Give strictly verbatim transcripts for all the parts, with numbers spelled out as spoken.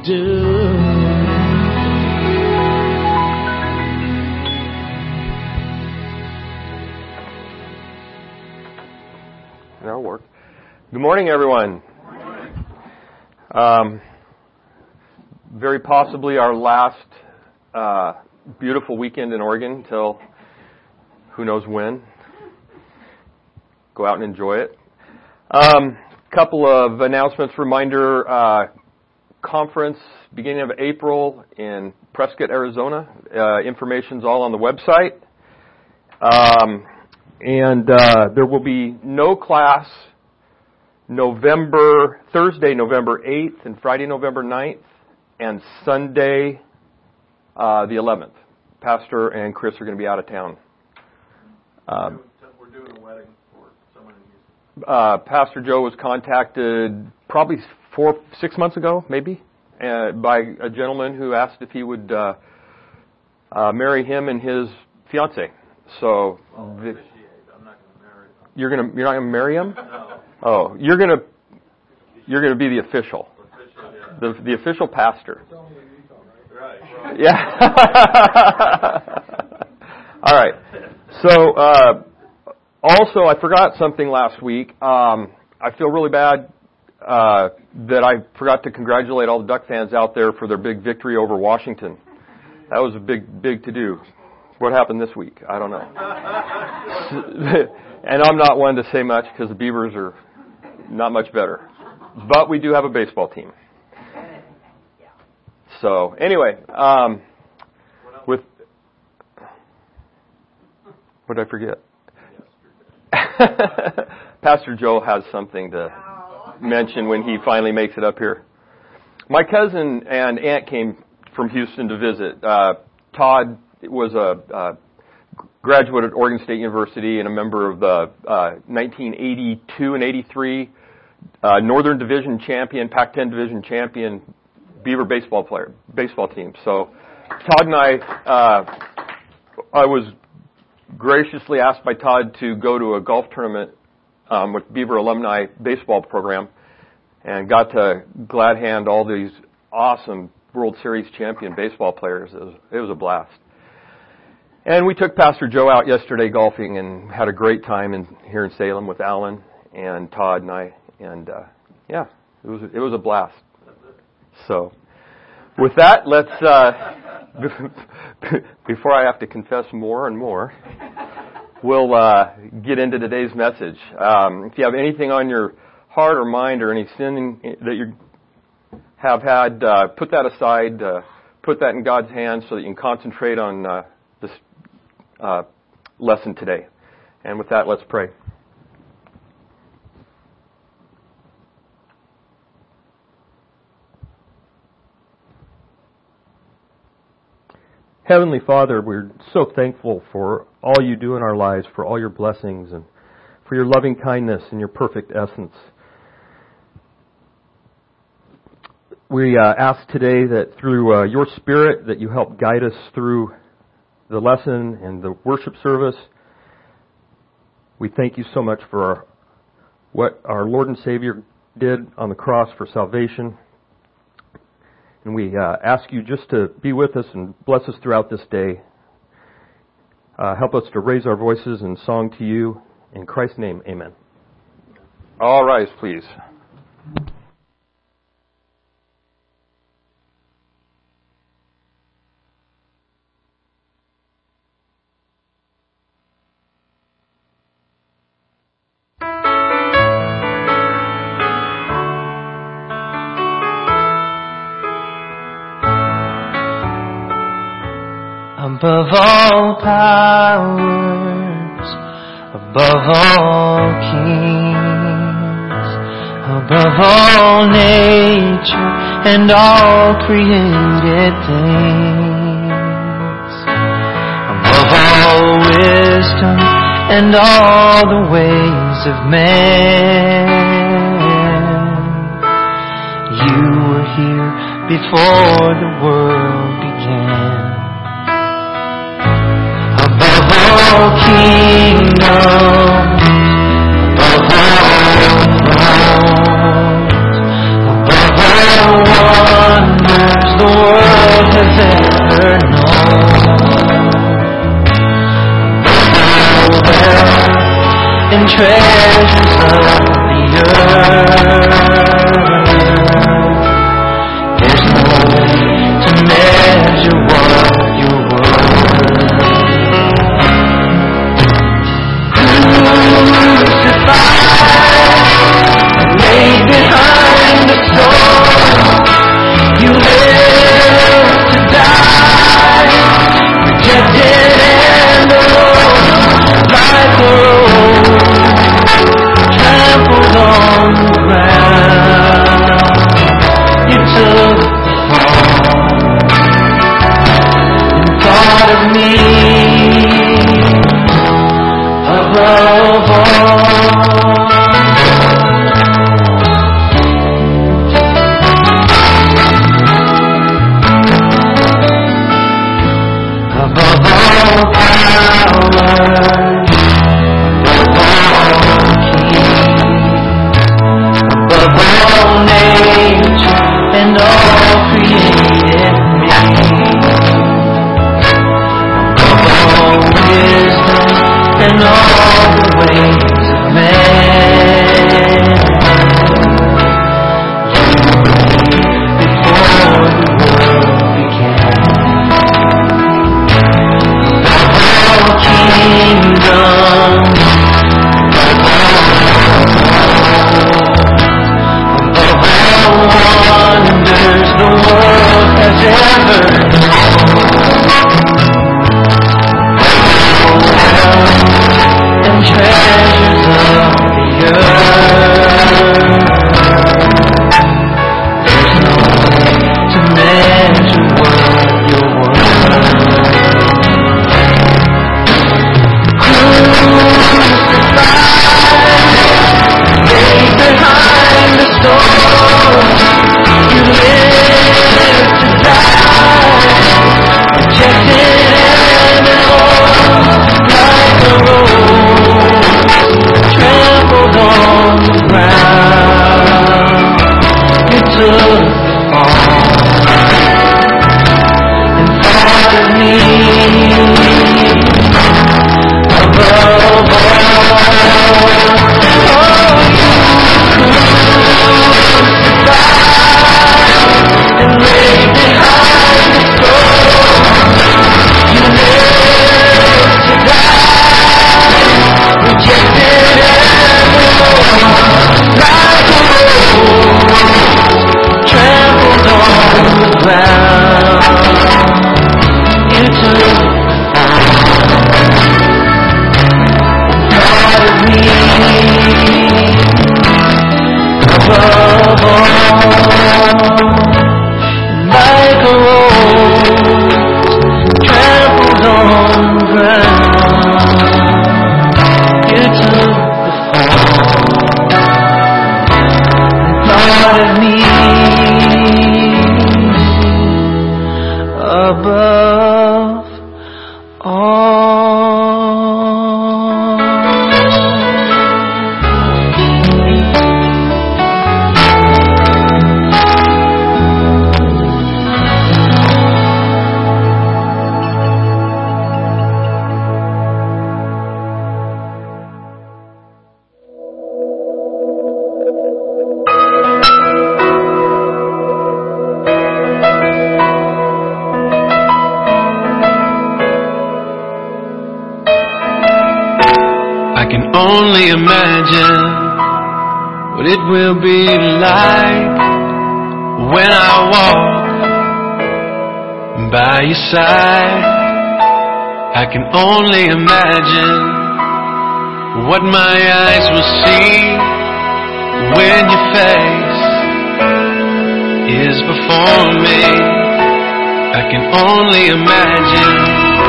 do. That'll work. Good morning, everyone. Um, very possibly our last uh, beautiful weekend in Oregon till who knows when. Go out and enjoy it. Um, couple of announcements. Reminder, uh, conference beginning of April in Prescott, Arizona. Uh, information's all on the website. Um, and uh, there will be no class November, Thursday, November eighth, and Friday, November ninth, and Sunday, uh, the eleventh. Pastor and Chris are going to be out of town. Um, We're doing a wedding for someone in Houston. Uh, Pastor Joe was contacted probably four, six months ago, maybe, uh, by a gentleman who asked if he would uh, uh, marry him and his fiancée. So, I'll the, officiate. I'm not going to marry him. you're gonna you're not gonna marry him? No. Oh, you're gonna you're gonna be the official, Official, yeah. the the official pastor. Right. right. Yeah. All right. So, uh, also, I forgot something last week. Um, I feel really bad uh, that I forgot to congratulate all the Duck fans out there for their big victory over Washington. That was a big, big to-do. What happened this week? I don't know. And I'm not one to say much because the Beavers are not much better. But we do have a baseball team. So, anyway, um, with what did I forget? Pastor Joe has something to mention when he finally makes it up here. My cousin and aunt came from Houston to visit. Uh, Todd was a uh, graduate at Oregon State University and a member of the uh, nineteen eighty-two and eighty-three uh, Northern Division champion, Pac ten Division champion Beaver baseball player, baseball team. So Todd and I, uh, I was graciously asked by Todd to go to a golf tournament um, with Beaver alumni baseball program, and got to glad hand all these awesome World Series champion baseball players. It was, it was a blast. And we took Pastor Joe out yesterday golfing and had a great time in here in Salem with Alan and Todd and I, and uh, yeah, it was it was a blast. So, with that, let's, uh, before I have to confess more and more, we'll uh, get into today's message. Um, if you have anything on your heart or mind or any sin that you have had, uh, put that aside, uh, put that in God's hands so that you can concentrate on uh, this uh, lesson today. And with that, let's pray. Heavenly Father, we're so thankful for all you do in our lives, for all your blessings, and for your loving kindness and your perfect essence. We uh, ask today that through uh, your Spirit that you help guide us through the lesson and the worship service. We thank you so much for our, what our Lord and Savior did on the cross for salvation. And we uh, ask you just to be with us and bless us throughout this day. Uh, help us to raise our voices in song to you. In Christ's name, amen. All rise, please. Above all powers, above all kings, above all nature and all created things, above all wisdom and all the ways of man, you were here before the world began. Above all kingdoms, above all thrones, above all wonders treasures of the earth. There's no way to measure what you're worth. Crucified, laid behind the sword, you lived to die, rejected and alone, like a rose, trampled on the ground. You took the fall and thought of me above all. Above all powers, above all kings, above all nature and all created me, above all wisdom and all the ways of man. You before the world began. Kingdoms, above all wonders the world has ever known, and treasures of the earth. There's no way to measure what you're worth. Laid behind the storm, you lived to die, rejected and alone, like a rose, trampled on the ground. You took the fall and thought of me above all. And laid behind the storm, you lived to die, rejected and alone, like a rose, trampled on the ground. You took thought of me above all. Like a rose trampled on the ground, you took the fall and thought of me above all. I can only imagine what it will be like when I walk by your side. I can only imagine what my eyes will see when your face is before me. I can only imagine.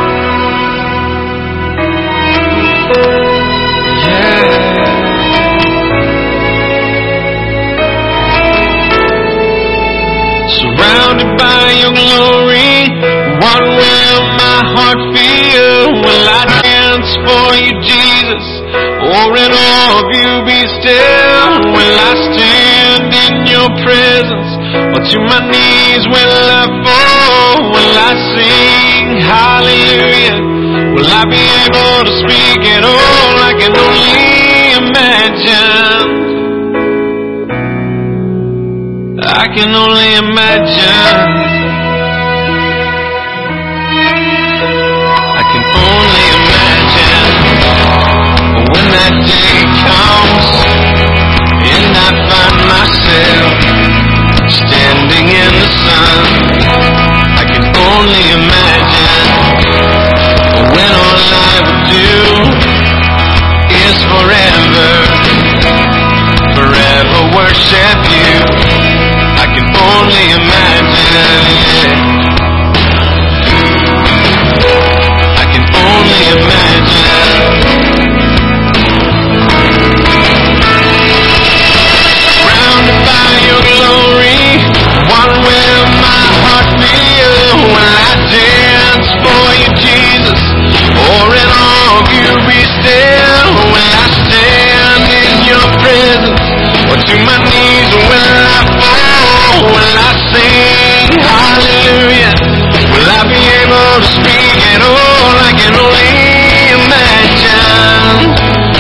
Surrounded by your glory, what will my heart feel? Will I dance for you, Jesus? Or in awe of you be still? Will I stand in your presence? Or to my knees will I fall? Will I sing hallelujah? Will I be able to speak at all? I can only imagine. I can only imagine. I can only imagine when that day comes and I find myself standing in the sun. I can only imagine when all I would do is forever, forever worship you. I can only imagine. I can only imagine. Surrounded by your glory, what will my heart feel when I dance for you, Jesus? Or in all of you be still when I stand in your presence? Or to my knees will I fall? Will I sing hallelujah? Will I be able to speak at all? I can only imagine.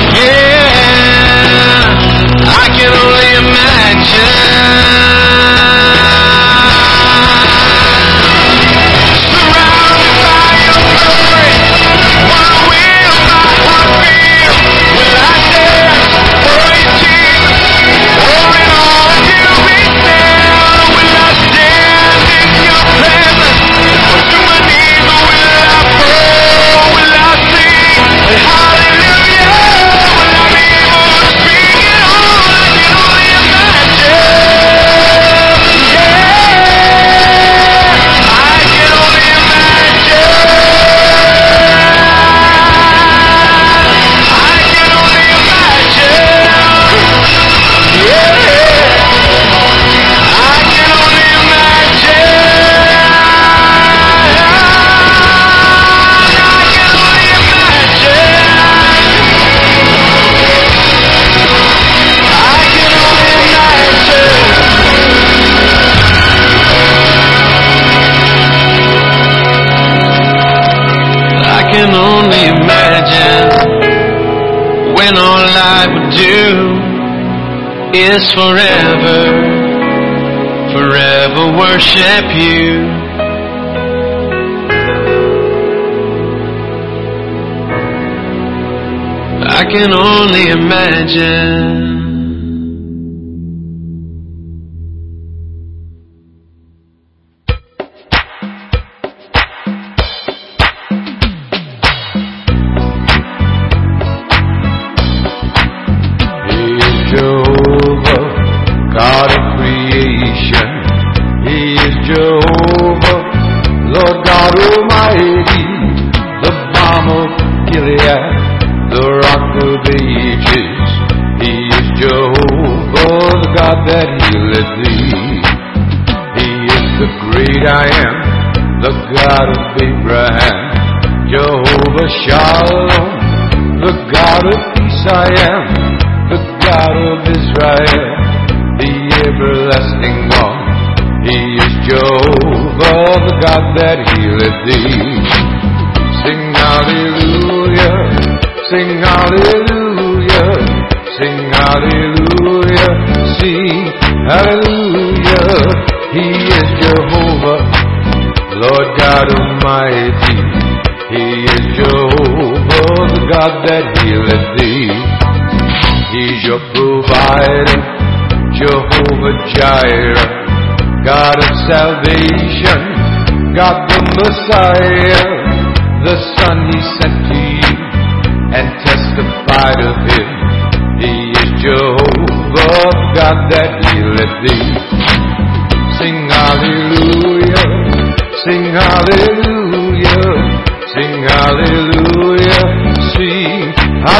Yeah, I can only imagine. Surrounded by your glory, what will my heart feel? Will I dance for you, Jesus? Or in all of you be still? Will I stand in your presence? Or to my knees will I fall? Will I sing hallelujah? Will I be able to speak it all? I can only imagine. Yeah, I can only imagine. I can only imagine. Yeah, I can only imagine. I can only imagine when all I would do is forever, forever worship you. I can only imagine. God of creation, He is Jehovah, Lord God Almighty, the balm of Gilead, the rock of ages. He is Jehovah, the God that healeth thee. He is the great I am, the God of Abraham, Jehovah Shalom, the God of peace I am, the God of Israel, the everlasting one. He is Jehovah, the God that healeth thee. Sing hallelujah, sing hallelujah, sing hallelujah, sing hallelujah. He is Jehovah, Lord God Almighty. He is Jehovah, the God that healeth thee. He's your provider, Jehovah Jireh, God of salvation, God the Messiah, the Son He sent to you and testified of Him. He is Jehovah, God that healeth thee. Sing hallelujah, sing hallelujah, sing hallelujah, sing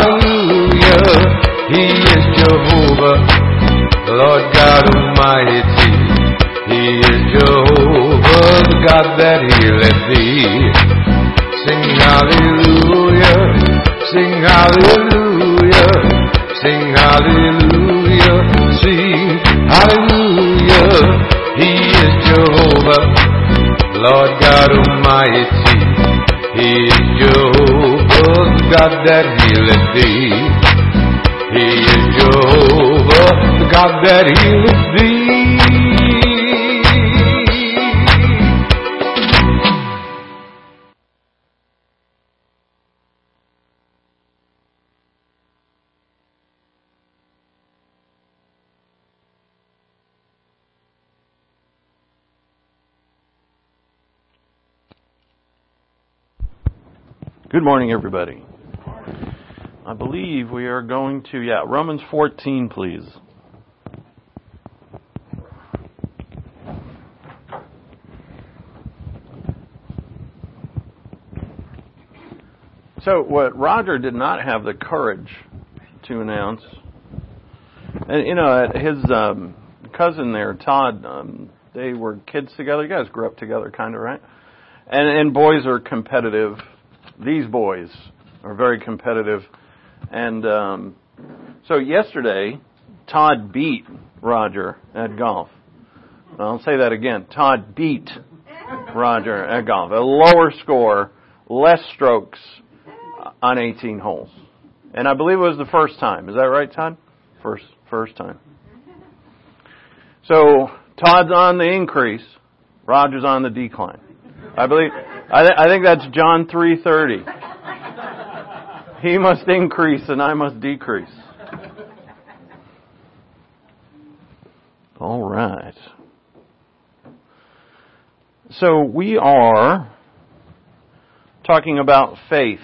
hallelujah. He is Jehovah, Lord God Almighty. He is Jehovah, the God that healeth thee. Sing hallelujah, sing hallelujah, sing hallelujah, sing hallelujah. He is Jehovah, Lord God Almighty. He is Jehovah, the God that healeth thee. He is Jehovah, the God that healeth thee. Good morning, everybody. I believe we are going to, yeah, Romans fourteen, please. So what Roger did not have the courage to announce, and you know, his um, cousin there, Todd, um, they were kids together. You guys grew up together, kind of, right? And, and boys are competitive. These boys are very competitive. And um, so yesterday, Todd beat Roger at golf. I'll say that again. Todd beat Roger at golf. A lower score, less strokes on eighteen holes. And I believe it was the first time. Is that right, Todd? First first time. So Todd's on the increase. Roger's on the decline. I believe. I, th- I think that's John three thirty. He must increase and I must decrease. All right. So we are talking about faith.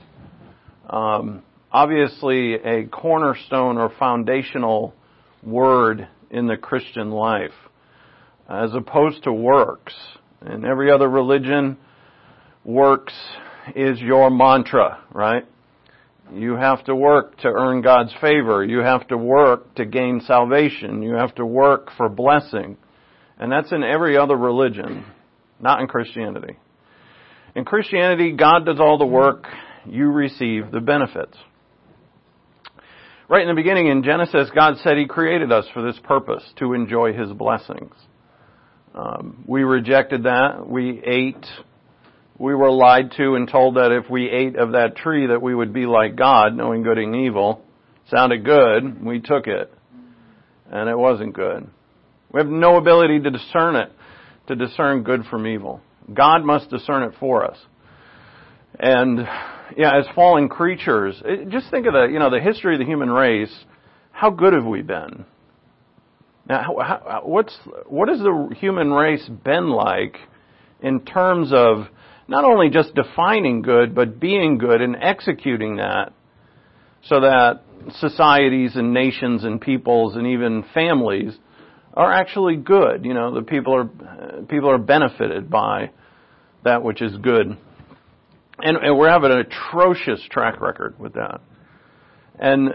Um, obviously, a cornerstone or foundational word in the Christian life, as opposed to works. In every other religion, works is your mantra, right? You have to work to earn God's favor. You have to work to gain salvation. You have to work for blessing. And that's in every other religion, not in Christianity. In Christianity, God does all the work. You receive the benefits. Right in the beginning in Genesis, God said He created us for this purpose, to enjoy His blessings. Um, we rejected that. We ate. We were lied to and told that if we ate of that tree that we would be like God, knowing good and evil. Sounded good. We took it. And it wasn't good. We have no ability to discern it, to discern good from evil. God must discern it for us. And, yeah, as fallen creatures, it, just think of the, you know, the history of the human race. How good have we been? Now, how, how, what's, what has the human race been like in terms of not only just defining good, but being good and executing that so that societies and nations and peoples and even families are actually good. You know, the people are, people are benefited by that which is good. And, and we're having an atrocious track record with that. And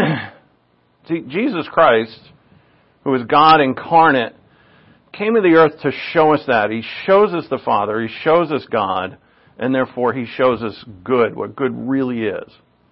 see, Jesus Christ, who is God incarnate, came to the earth to show us that. He shows us the Father. He shows us God. And therefore, He shows us good, what good really is.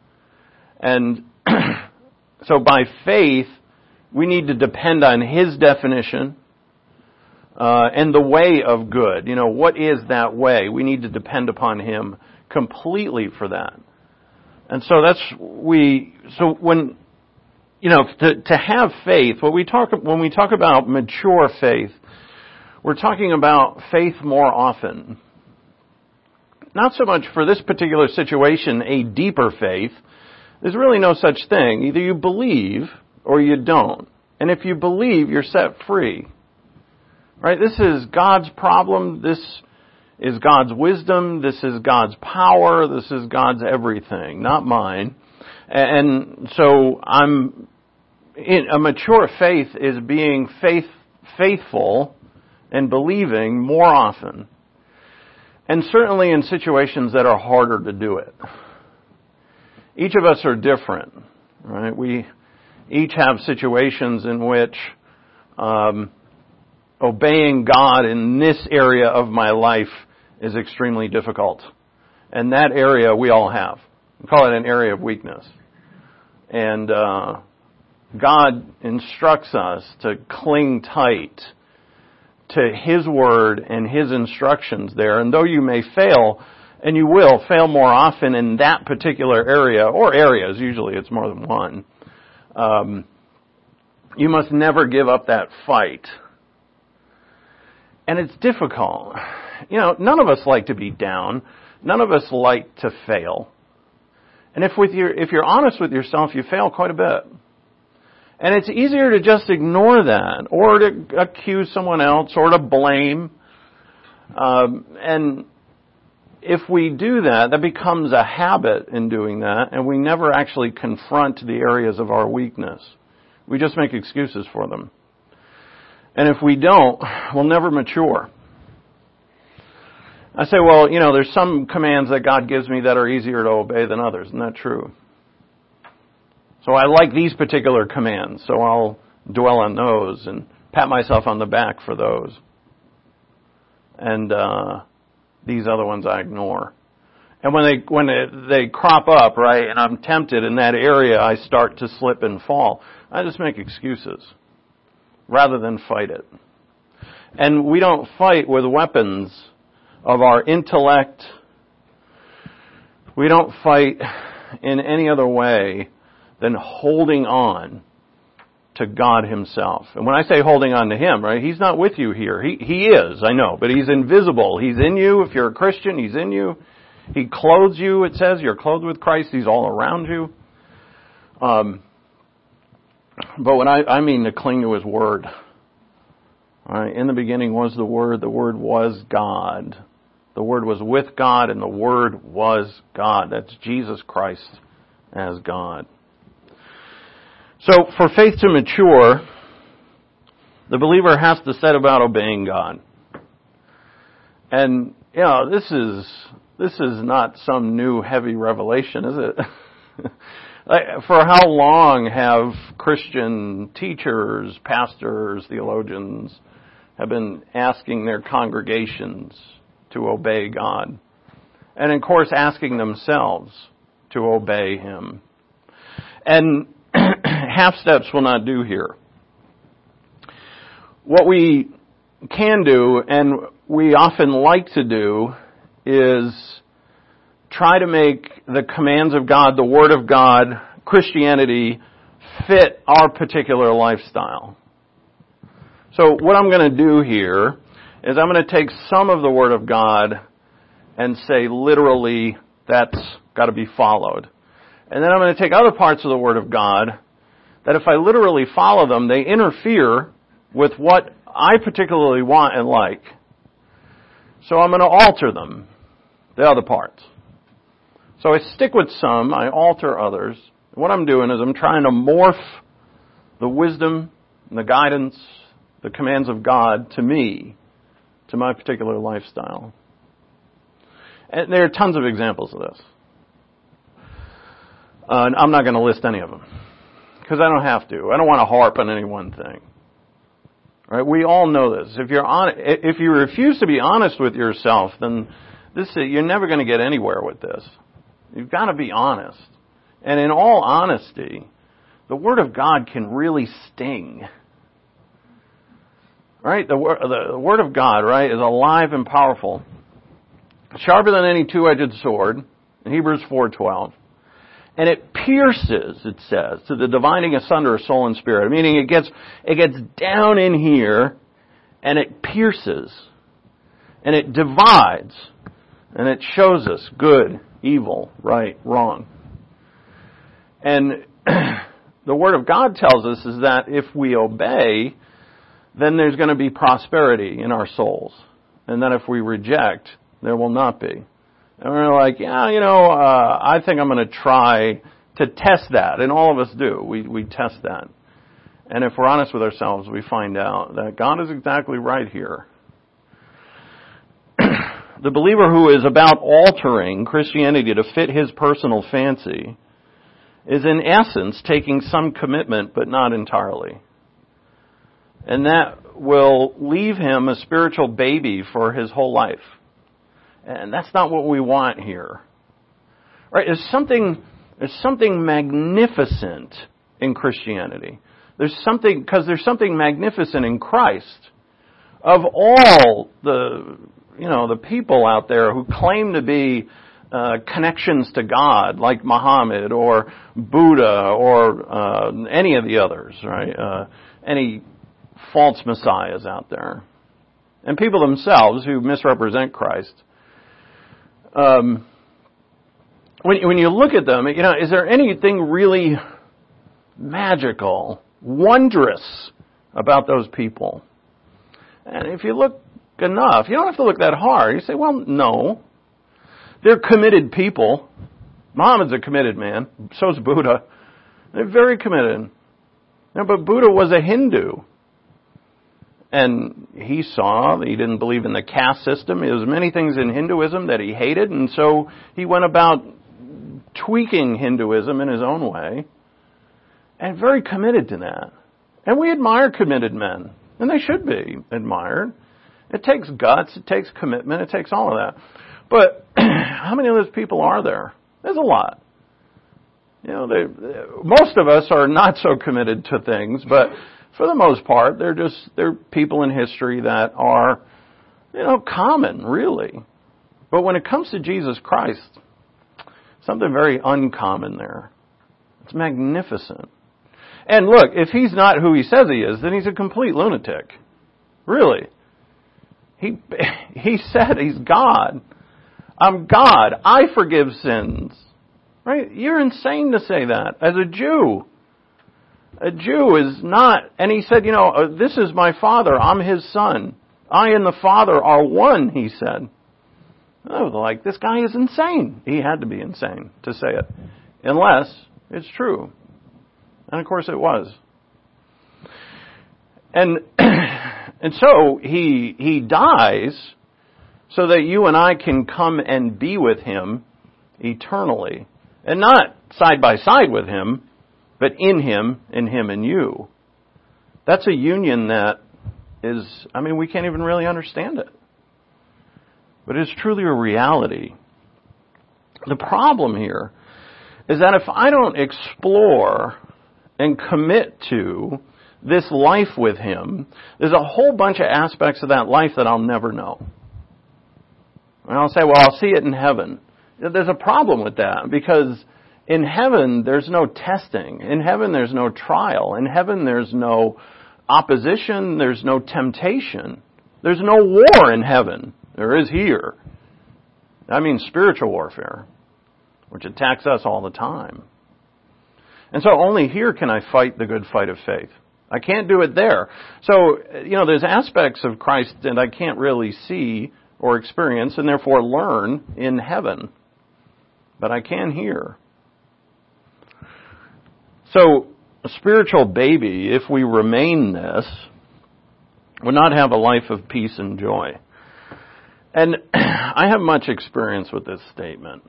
And so by faith, we need to depend on His definition uh, and the way of good. You know, what is that way? We need to depend upon Him completely for that. And so that's, we, so when, you know, to, to have faith, what we talk, when we talk about mature faith, we're talking about faith more often. Not so much for this particular situation, a deeper faith. There's really no such thing. Either you believe or you don't. And if you believe, you're set free. Right? This is God's problem. This is God's wisdom. This is God's power. This is God's everything, not mine. And so I'm in a mature faith is being faith faithful and believing more often. And certainly in situations that are harder to do it. Each of us are different, right? We each have situations in which um, obeying God in this area of my life is extremely difficult. And that area we all have. We call it an area of weakness. And uh, God instructs us to cling tight to His Word and His instructions there. And though you may fail, and you will fail more often in that particular area, or areas, usually it's more than one, Um, you must never give up that fight. And it's difficult. You know, none of us like to be down. None of us like to fail. And if with your, if you're honest with yourself, you fail quite a bit. And it's easier to just ignore that, or to accuse someone else, or to blame. Um, and if we do that, that becomes a habit in doing that, and we never actually confront the areas of our weakness. We just make excuses for them. And if we don't, we'll never mature. I say, well, you know, there's some commands that God gives me that are easier to obey than others. Isn't that true? So I like these particular commands, so I'll dwell on those and pat myself on the back for those. And uh, these other ones I ignore. And when they when they, they crop up, right, and I'm tempted in that area, I start to slip and fall. I just make excuses rather than fight it. And we don't fight with weapons of our intellect. We don't fight in any other way than holding on to God Himself. And when I say holding on to Him, right, He's not with you here. He He is, I know, but He's invisible. He's in you. If you're a Christian, He's in you. He clothes you, it says. You're clothed with Christ. He's all around you. Um, but when I, I mean to cling to His Word. All right, in the beginning was the Word. The Word was God. The Word was with God, and the Word was God. That's Jesus Christ as God. So, for faith to mature, the believer has to set about obeying God. And, you know, this is, this is not some new heavy revelation, is it? Like, for how long have Christian teachers, pastors, theologians have been asking their congregations to obey God? And, of course, asking themselves to obey Him. And half steps will not do here. What we can do, and we often like to do, is try to make the commands of God, the Word of God, Christianity, fit our particular lifestyle. So what I'm going to do here is I'm going to take some of the Word of God and say literally that's got to be followed. And then I'm going to take other parts of the Word of God that if I literally follow them, they interfere with what I particularly want and like. So I'm going to alter them, the other parts. So I stick with some, I alter others. What I'm doing is I'm trying to morph the wisdom and the guidance, the commands of God to me, to my particular lifestyle. And there are tons of examples of this. Uh, and I'm not going to list any of them. Because I don't have to. I don't want to harp on any one thing. Right? We all know this. If you're on, if you refuse to be honest with yourself, then this you're never going to get anywhere with this. You've got to be honest. And in all honesty, the Word of God can really sting. Right? The, the, the Word of God, right, is alive and powerful. Sharper than any two-edged sword, in Hebrews four twelve. And it pierces, it says, to the dividing asunder of soul and spirit. Meaning it gets, it gets down in here, and it pierces. And it divides. And it shows us good, evil, right, wrong. And the Word of God tells us is that if we obey, then there's going to be prosperity in our souls. And that if we reject, there will not be. And we're like, yeah, you know, uh, I think I'm going to try to test that. And all of us do. We we test that. And if we're honest with ourselves, we find out that God is exactly right here. The believer who is about altering Christianity to fit his personal fancy is in essence taking some commitment, but not entirely. And that will leave him a spiritual baby for his whole life. And that's not what we want here. Right? There's something, there's something magnificent in Christianity. There's something, because there's something magnificent in Christ. Of all the, you know, the people out there who claim to be uh, connections to God, like Muhammad or Buddha or uh, any of the others, right? Uh, any false messiahs out there. And people themselves who misrepresent Christ. Um, when, when you look at them, you know, is there anything really magical, wondrous about those people? And if you look enough, you don't have to look that hard. You say, well, no. They're committed people. Muhammad's a committed man. So's Buddha. They're very committed. No, but Buddha was a Hindu. And he saw that he didn't believe in the caste system. There was many things in Hinduism that he hated, and so he went about tweaking Hinduism in his own way. And very committed to that. And we admire committed men. And they should be admired. It takes guts, it takes commitment, it takes all of that. But how many of those people are there? There's a lot. You know, they, most of us are not so committed to things, but for the most part, they're just they're people in history that are, you know, common, really. But when it comes to Jesus Christ, something very uncommon there. It's magnificent. And look, if he's not who he says he is, then he's a complete lunatic. Really. He he said he's God. I'm God. I forgive sins. Right? You're insane to say that as a Jew. A Jew is not, and he said, you know, uh, this is my Father. I'm his son. I and the Father are one, he said. I was like, this guy is insane. He had to be insane to say it. Unless it's true. And of course it was. And and so he he dies so that you and I can come and be with him eternally. And not side by side with him, but in him, in him and you. That's a union that is, I mean, we can't even really understand it. But it's truly a reality. The problem here is that if I don't explore and commit to this life with him, there's a whole bunch of aspects of that life that I'll never know. And I'll say, well, I'll see it in heaven. There's a problem with that because in heaven there's no testing. In heaven there's no trial. In heaven there's no opposition. There's no temptation. There's no war in heaven. There is here. I mean spiritual warfare, which attacks us all the time. And so only here can I fight the good fight of faith. I can't do it there. So, you know, there's aspects of Christ that I can't really see or experience and therefore learn in heaven. But I can here. So, a spiritual baby, if we remain this, would not have a life of peace and joy. And I have much experience with this statement.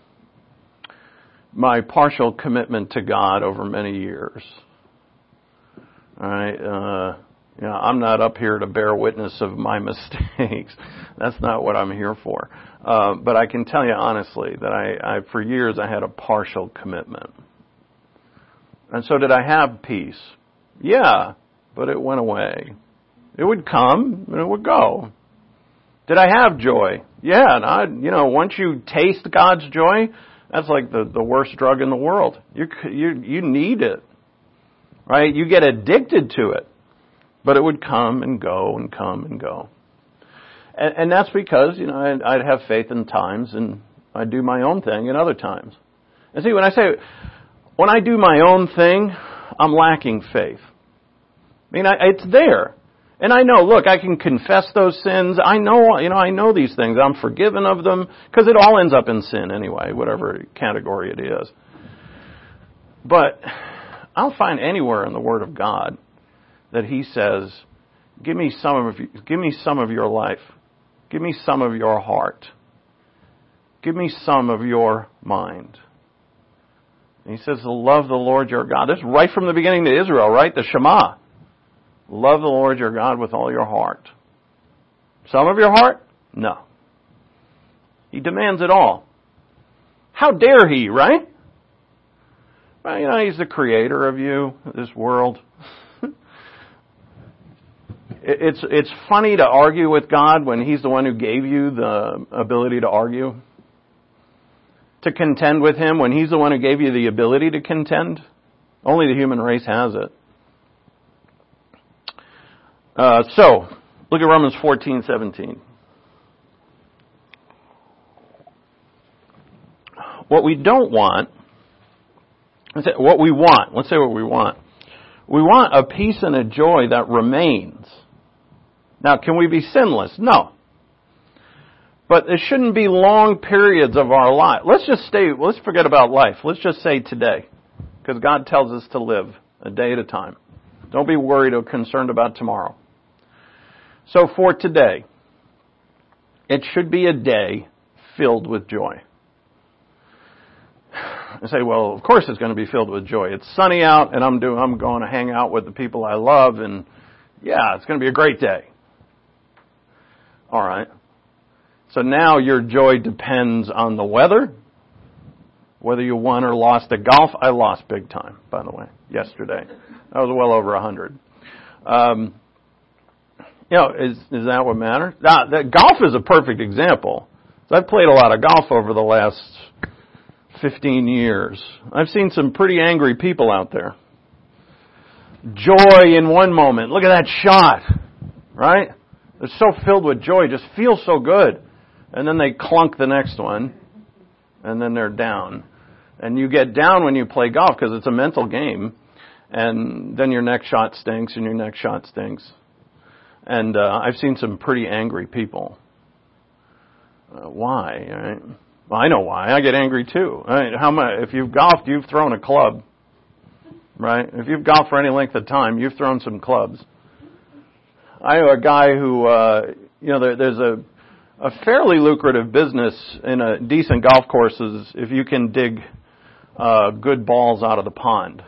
My partial commitment to God over many years. All right, uh, you know, I'm not up here to bear witness of my mistakes. That's not what I'm here for. Uh, but I can tell you honestly that I, I, for years, I had a partial commitment. And so did I have peace? Yeah, but it went away. It would come and it would go. Did I have joy? Yeah, and I, you know, once you taste God's joy, that's like the, the worst drug in the world. You you you need it, right? You get addicted to it, but it would come and go and come and go, and, and that's because you know I'd, I'd have faith in times, and I'd do my own thing in other times. And see, when I say when I do my own thing, I'm lacking faith. I mean, I, it's there. And I know, look, I can confess those sins. I know, you know, I know these things. I'm forgiven of them because it all ends up in sin anyway, whatever category it is. But I don't find anywhere in the Word of God that He says, "Give me some of, give me some of your life. Give me some of your heart. Give me some of your mind." And He says, "Love the Lord your God." This is right from the beginning to Israel, right? The Shema. Love the Lord your God with all your heart. Some of your heart? No. He demands it all. How dare He, right? Well, you know, He's the creator of you, this world. it's it's funny to argue with God when He's the one who gave you the ability to argue. to contend with Him when He's the one who gave you the ability to contend? Only the human race has it. Uh, so, look at Romans fourteen seventeen. What we don't want, let's say what we want, let's say what we want. We want a peace and a joy that remains. Now, can we be sinless? No. But there shouldn't be long periods of our life. Let's just stay, let's forget about life. Let's just say today. Because God tells us to live a day at a time. Don't be worried or concerned about tomorrow. So for today, it should be a day filled with joy. I say, well, of course it's going to be filled with joy. It's sunny out, and I'm doing, I'm going to hang out with the people I love, and yeah, it's going to be a great day. All right. So now your joy depends on the weather, whether you won or lost at golf. I lost big time, by the way, yesterday. I was well over a hundred. Um, you know, is is that what matters? Now, that golf is a perfect example. So I've played a lot of golf over the last fifteen years. I've seen some pretty angry people out there. Joy in one moment. Look at that shot, right? They're so filled with joy, just feels so good. And then they clunk the next one, and then they're down. And you get down when you play golf because it's a mental game. And then your next shot stinks, and your next shot stinks. And uh, I've seen some pretty angry people. Uh, why? Right? Well, I know why. I get angry too. I mean, how much? If you've golfed, you've thrown a club, right? If you've golfed for any length of time, you've thrown some clubs. I know a guy who, uh, you know, there, there's a a fairly lucrative business in a decent golf courses if you can dig uh, good balls out of the pond.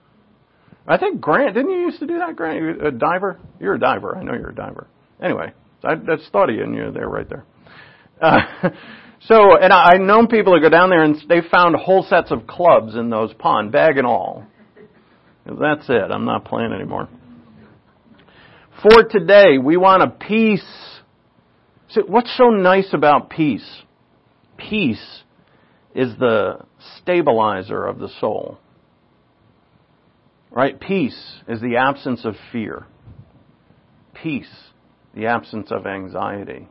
I think Grant, didn't you used to do that, Grant? You a diver? You're a diver. I know you're a diver. Anyway, I just thought of you, and you're there right there. Uh, so, and I, I've known people who go down there, and they found whole sets of clubs in those ponds, bag and all. That's it. I'm not playing anymore. For today, we want a peace. So what's so nice about peace? Peace is the stabilizer of the soul. Right? Peace is the absence of fear. Peace, the absence of anxiety.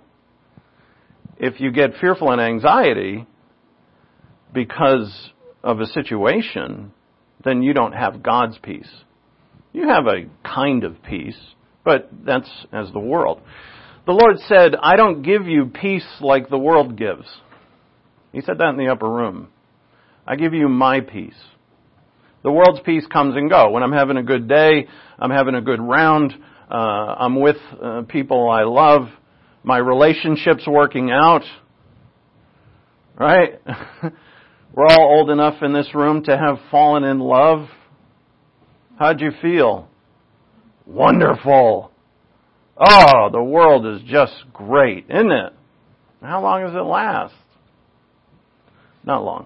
If you get fearful and anxiety because of a situation, then you don't have God's peace. You have a kind of peace, but that's as the world. The Lord said, I don't give you peace like the world gives. He said that in the upper room. I give you my peace. The world's peace comes and go. When I'm having a good day, I'm having a good round, uh, I'm with uh, people I love, my relationship's working out, right? We're all old enough in this room to have fallen in love. How'd you feel? Wonderful. Oh, the world is just great, isn't it? How long does it last? Not long.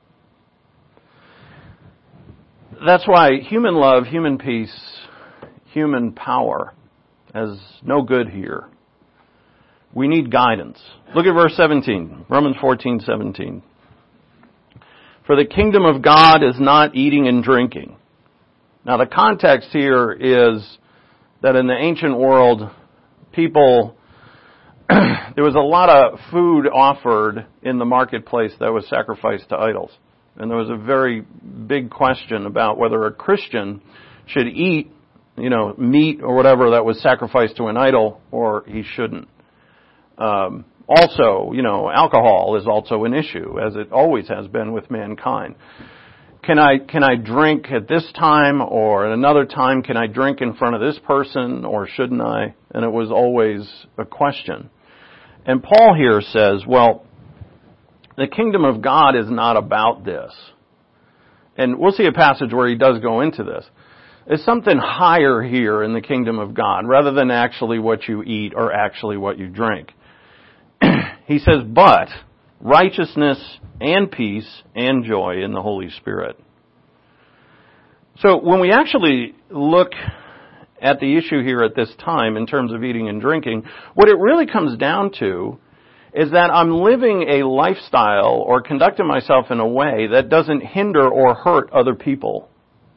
That's why human love, human peace, human power has no good here. We need guidance. Look at verse seventeen, Romans fourteen seventeen. For the kingdom of God is not eating and drinking. Now the context here is that in the ancient world, people, there was a lot of food offered in the marketplace that was sacrificed to idols. And there was a very big question about whether a Christian should eat, you know, meat or whatever that was sacrificed to an idol, or he shouldn't. Um, also, you know, alcohol is also an issue, as it always has been with mankind. Can I, can I drink at this time, or at another time, can I drink in front of this person, or shouldn't I? And it was always a question. And Paul here says, well, the kingdom of God is not about this. And we'll see a passage where he does go into this. There's something higher here in the kingdom of God, rather than actually what you eat or actually what you drink. He says, but righteousness and peace and joy in the Holy Spirit. So when we actually look at the issue here at this time in terms of eating and drinking, what it really comes down to is that I'm living a lifestyle or conducting myself in a way that doesn't hinder or hurt other people.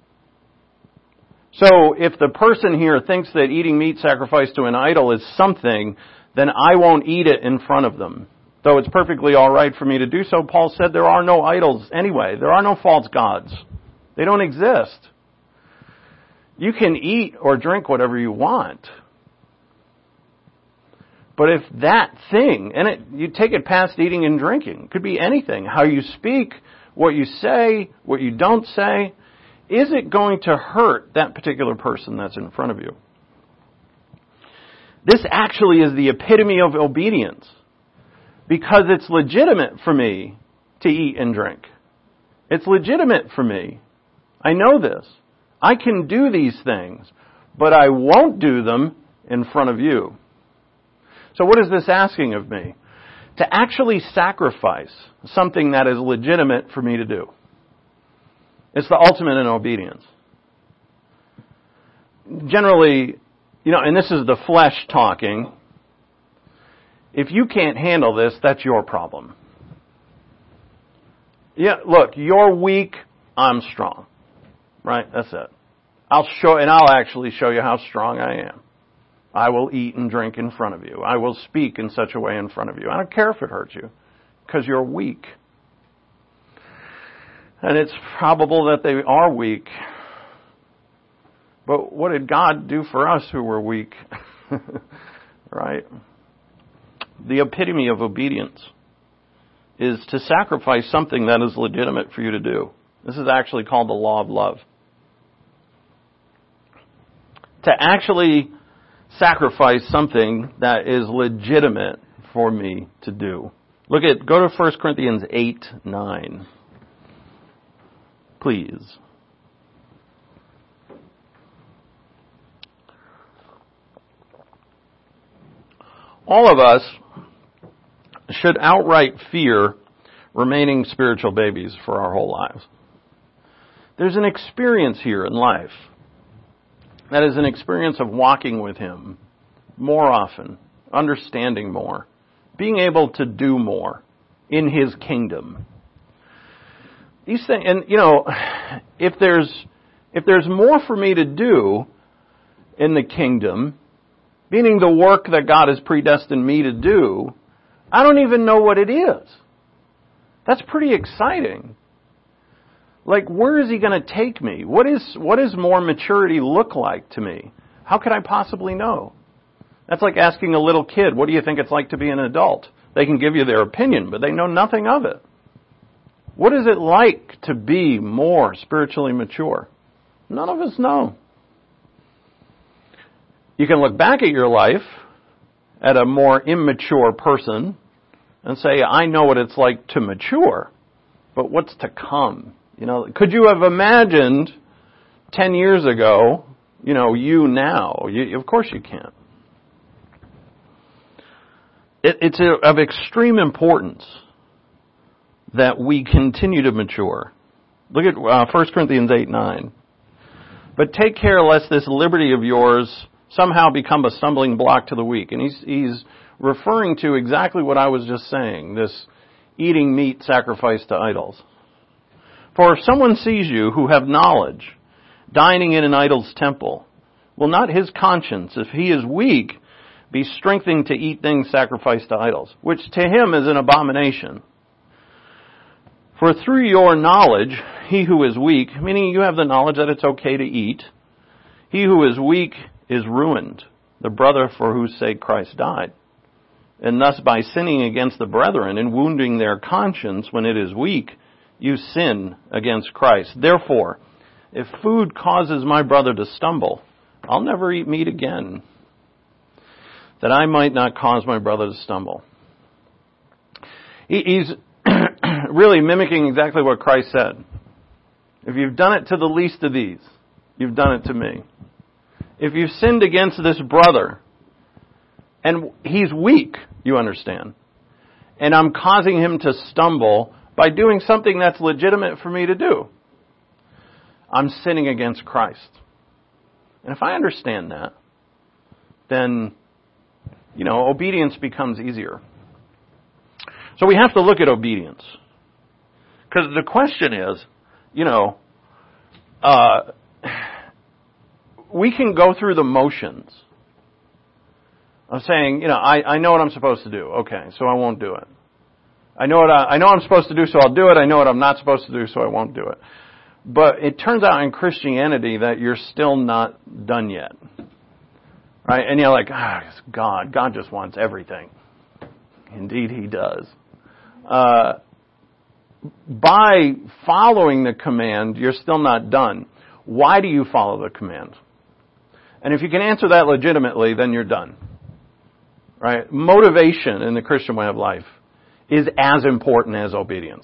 So if the person here thinks that eating meat sacrificed to an idol is something, then I won't eat it in front of them. Though it's perfectly all right for me to do so, Paul said there are no idols anyway. There are no false gods. They don't exist. You can eat or drink whatever you want. But if that thing, and it, you take it past eating and drinking, it could be anything, how you speak, what you say, what you don't say, is it going to hurt that particular person that's in front of you? This actually is the epitome of obedience, because it's legitimate for me to eat and drink. It's legitimate for me. I know this. I can do these things, but I won't do them in front of you. So what is this asking of me? To actually sacrifice something that is legitimate for me to do. It's the ultimate in obedience. Generally, you know, and this is the flesh talking, if you can't handle this, that's your problem. Yeah, look, you're weak, I'm strong. Right? That's it. I'll show, and I'll actually show you how strong I am. I will eat and drink in front of you. I will speak in such a way in front of you. I don't care if it hurts you, because you're weak. And it's probable that they are weak. But what did God do for us who were weak? Right? The epitome of obedience is to sacrifice something that is legitimate for you to do. This is actually called the law of love. To actually sacrifice something that is legitimate for me to do. Look at, go to First Corinthians eight, nine. Please. All of us should outright fear remaining spiritual babies for our whole lives. There's an experience here in life that is an experience of walking with Him more often, understanding more, being able to do more in His kingdom. These things, and you know, if there's if there's more for me to do in the kingdom, meaning the work that God has predestined me to do, I don't even know what it is. That's pretty exciting. Like, where is He going to take me? What is what does more maturity look like to me? How could I possibly know? That's like asking a little kid, what do you think it's like to be an adult? They can give you their opinion, but they know nothing of it. What is it like to be more spiritually mature? None of us know. You can look back at your life at a more immature person and say, I know what it's like to mature, but what's to come? You know, could you have imagined ten years ago, you know, you now? You, of course you can't. It, it's a, of extreme importance that we continue to mature. Look at uh, First Corinthians eight, nine. But take care lest this liberty of yours somehow become a stumbling block to the weak. And he's, he's referring to exactly what I was just saying, this eating meat sacrificed to idols. For if someone sees you who have knowledge, dining in an idol's temple, will not his conscience, if he is weak, be strengthened to eat things sacrificed to idols, which to him is an abomination? For through your knowledge, he who is weak, meaning you have the knowledge that it's okay to eat, he who is weak is ruined, the brother for whose sake Christ died. And thus by sinning against the brethren and wounding their conscience when it is weak, you sin against Christ. Therefore, if food causes my brother to stumble, I'll never eat meat again, that I might not cause my brother to stumble. He's really mimicking exactly what Christ said. If you've done it to the least of these, you've done it to me. If you've sinned against this brother, and he's weak, you understand, and I'm causing him to stumble by doing something that's legitimate for me to do, I'm sinning against Christ. And if I understand that, then, you know, obedience becomes easier. So we have to look at obedience. Because the question is, you know, uh, we can go through the motions of saying, you know, I, I know what I'm supposed to do. Okay, so I won't do it. I know what I, I know I'm supposed to do, so I'll do it. I know what I'm not supposed to do, so I won't do it. But it turns out in Christianity that you're still not done yet. Right? And you're like, ah, God, God just wants everything. Indeed, He does. Uh, by following the command, you're still not done. Why do you follow the command? And if you can answer that legitimately, then you're done. Right? Motivation in the Christian way of life is as important as obedience.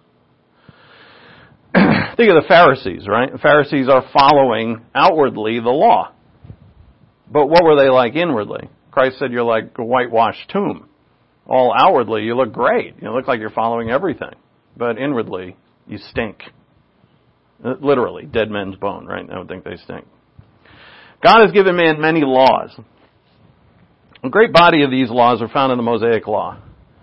Think of the Pharisees, right? The Pharisees are following outwardly the law. But what were they like inwardly? Christ said you're like a whitewashed tomb. All outwardly, you look great. You look like you're following everything. But inwardly, you stink. Literally, dead men's bone, right? I would think they stink. God has given man many laws. A great body of these laws are found in the Mosaic Law.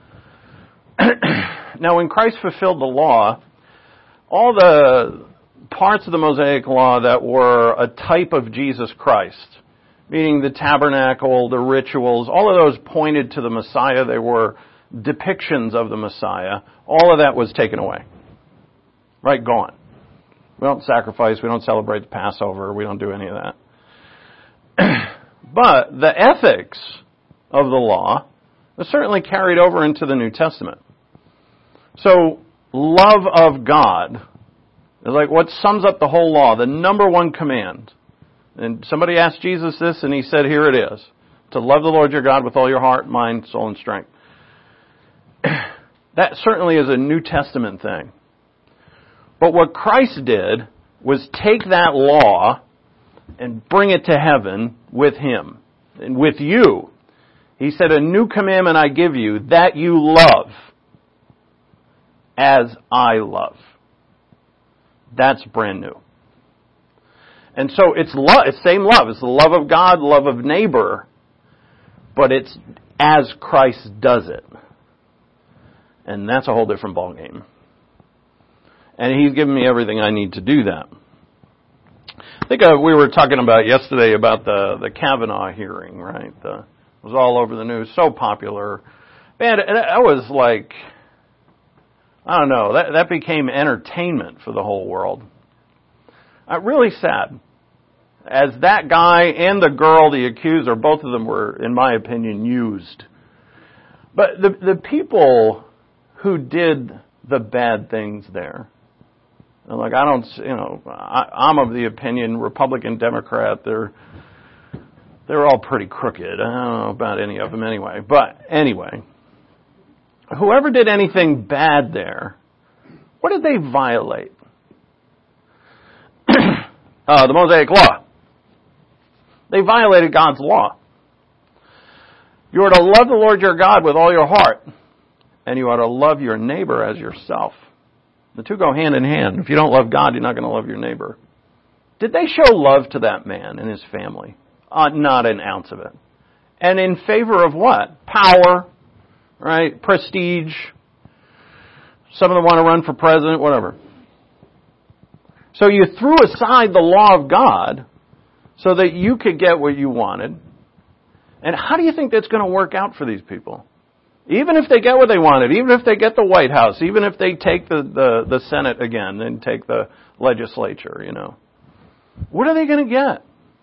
Now, when Christ fulfilled the law, all the parts of the Mosaic Law that were a type of Jesus Christ, meaning the tabernacle, the rituals, all of those pointed to the Messiah. They were depictions of the Messiah. All of that was taken away. Right? Gone. We don't sacrifice. We don't celebrate the Passover. We don't do any of that. But the ethics of the law was certainly carried over into the New Testament. So, love of God is like what sums up the whole law, the number one command. And somebody asked Jesus this, and He said, here it is, to love the Lord your God with all your heart, mind, soul, and strength. That certainly is a New Testament thing. But what Christ did was take that law and bring it to heaven with Him and with you. He said, a new commandment I give you, that you love as I love. That's brand new. And so it's love, it's same love. It's the love of God, love of neighbor, but it's as Christ does it. And that's a whole different ballgame. And He's given me everything I need to do that. I think uh, we were talking about yesterday about the, the Kavanaugh hearing, right? The, it was all over the news, so popular. Man, that was like, I don't know, that, that became entertainment for the whole world. Uh, really sad. As that guy and the girl, the accuser, both of them were, in my opinion, used. But the the people who did the bad things there, like I don't, you know, I, I'm of the opinion, Republican, Democrat, they're they're all pretty crooked. I don't know about any of them anyway. But anyway, whoever did anything bad there, what did they violate? uh, the Mosaic Law. They violated God's law. You are to love the Lord your God with all your heart, and you are to love your neighbor as yourself. The two go hand in hand. If you don't love God, you're not going to love your neighbor. Did they show love to that man and his family? Uh, not an ounce of it. And in favor of what? Power, right? Prestige. Some of them want to run for president, whatever. So you threw aside the law of God so that you could get what you wanted. And how do you think that's going to work out for these people? Even if they get what they wanted, even if they get the White House, even if they take the, the, the Senate again and take the legislature, you know. What are they going to get?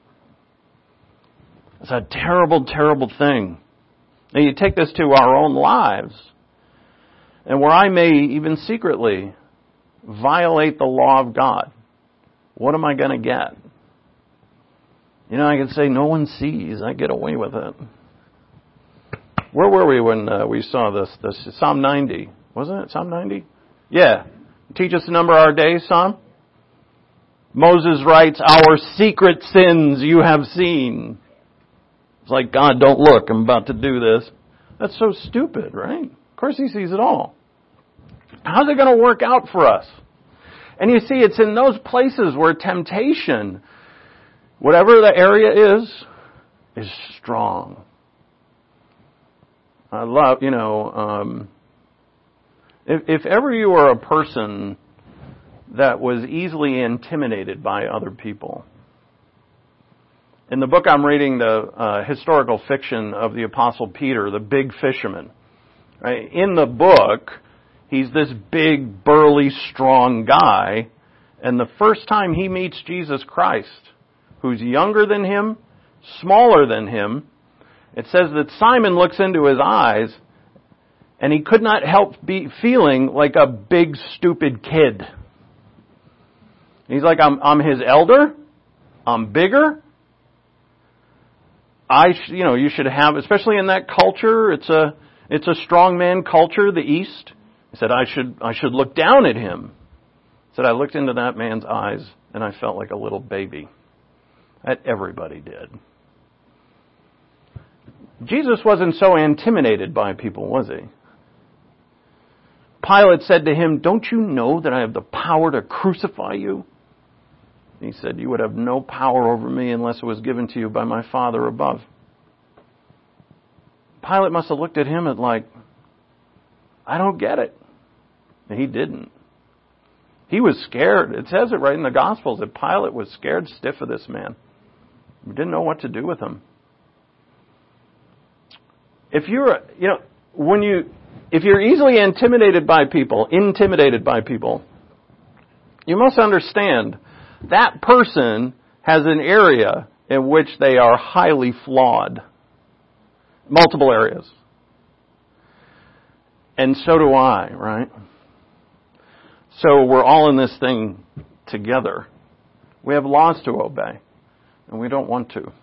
It's a terrible, terrible thing. And you take this to our own lives, and where I may even secretly violate the law of God, what am I going to get? You know, I can say, no one sees. I get away with it. Where were we when uh, we saw this? This Psalm ninety. Wasn't it Psalm ninety? Yeah. Teach us to number our days, Psalm. Moses writes, our secret sins you have seen. It's like, God, don't look. I'm about to do this. That's so stupid, right? Of course He sees it all. How's it going to work out for us? And you see, it's in those places where temptation, whatever the area is, is strong. I love, you know, um, If, if ever you were a person that was easily intimidated by other people, in the book I'm reading, the uh, historical fiction of the Apostle Peter, the big fisherman, right? In the book, he's this big, burly, strong guy, and the first time he meets Jesus Christ, who's younger than him, smaller than him, it says that Simon looks into his eyes, and he could not help be feeling like a big, stupid kid. He's like, I'm, I'm his elder, I'm bigger, I, sh- you know, you should have, especially in that culture, it's a, it's a strongman culture, the East. He said, I should, I should look down at him. He said, I looked into that man's eyes and I felt like a little baby. That everybody did. Jesus wasn't so intimidated by people, was he? Pilate said to him, don't you know that I have the power to crucify you? He said, you would have no power over me unless it was given to you by my Father above. Pilate must have looked at him and like, I don't get it. And he didn't. He was scared. It says it right in the Gospels that Pilate was scared stiff of this man. He didn't know what to do with him. If you're, you know, when you, if you're easily intimidated by people, intimidated by people, you must understand that person has an area in which they are highly flawed. Multiple areas. And so do I, right? So we're all in this thing together. We have laws to obey, and we don't want to.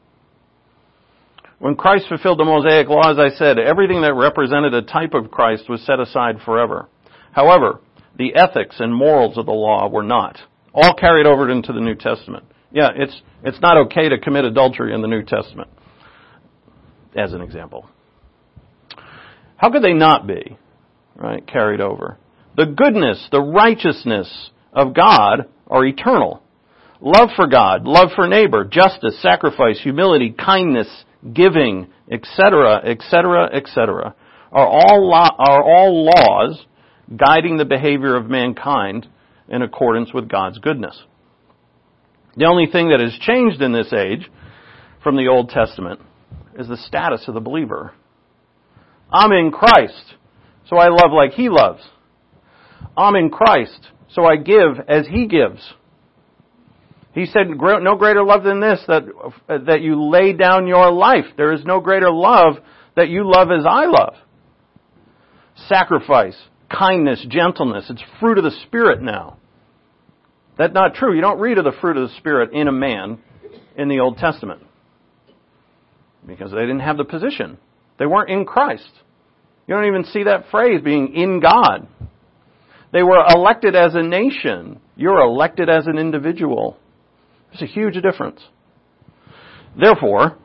When Christ fulfilled the Mosaic law, as I said, everything that represented a type of Christ was set aside forever. However, the ethics and morals of the law were not. All carried over into the New Testament. Yeah, it's it's not okay to commit adultery in the New Testament, as an example. How could they not be, right, carried over? The goodness, the righteousness of God are eternal. Love for God, love for neighbor, justice, sacrifice, humility, kindness, giving, et cetera, et cetera, et cetera, are all lo- are all laws guiding the behavior of mankind in accordance with God's goodness. The only thing that has changed in this age from the Old Testament is the status of the believer. I'm in Christ, so I love like He loves. I'm in Christ, so I give as He gives. He said, no greater love than this, that that you lay down your life. There is no greater love that you love as I love. Sacrifice, kindness, gentleness. It's fruit of the Spirit now. That's not true. You don't read of the fruit of the Spirit in a man in the Old Testament. Because they didn't have the position. They weren't in Christ. You don't even see that phrase being in God. They were elected as a nation. You're elected as an individual. There's a huge difference. Therefore,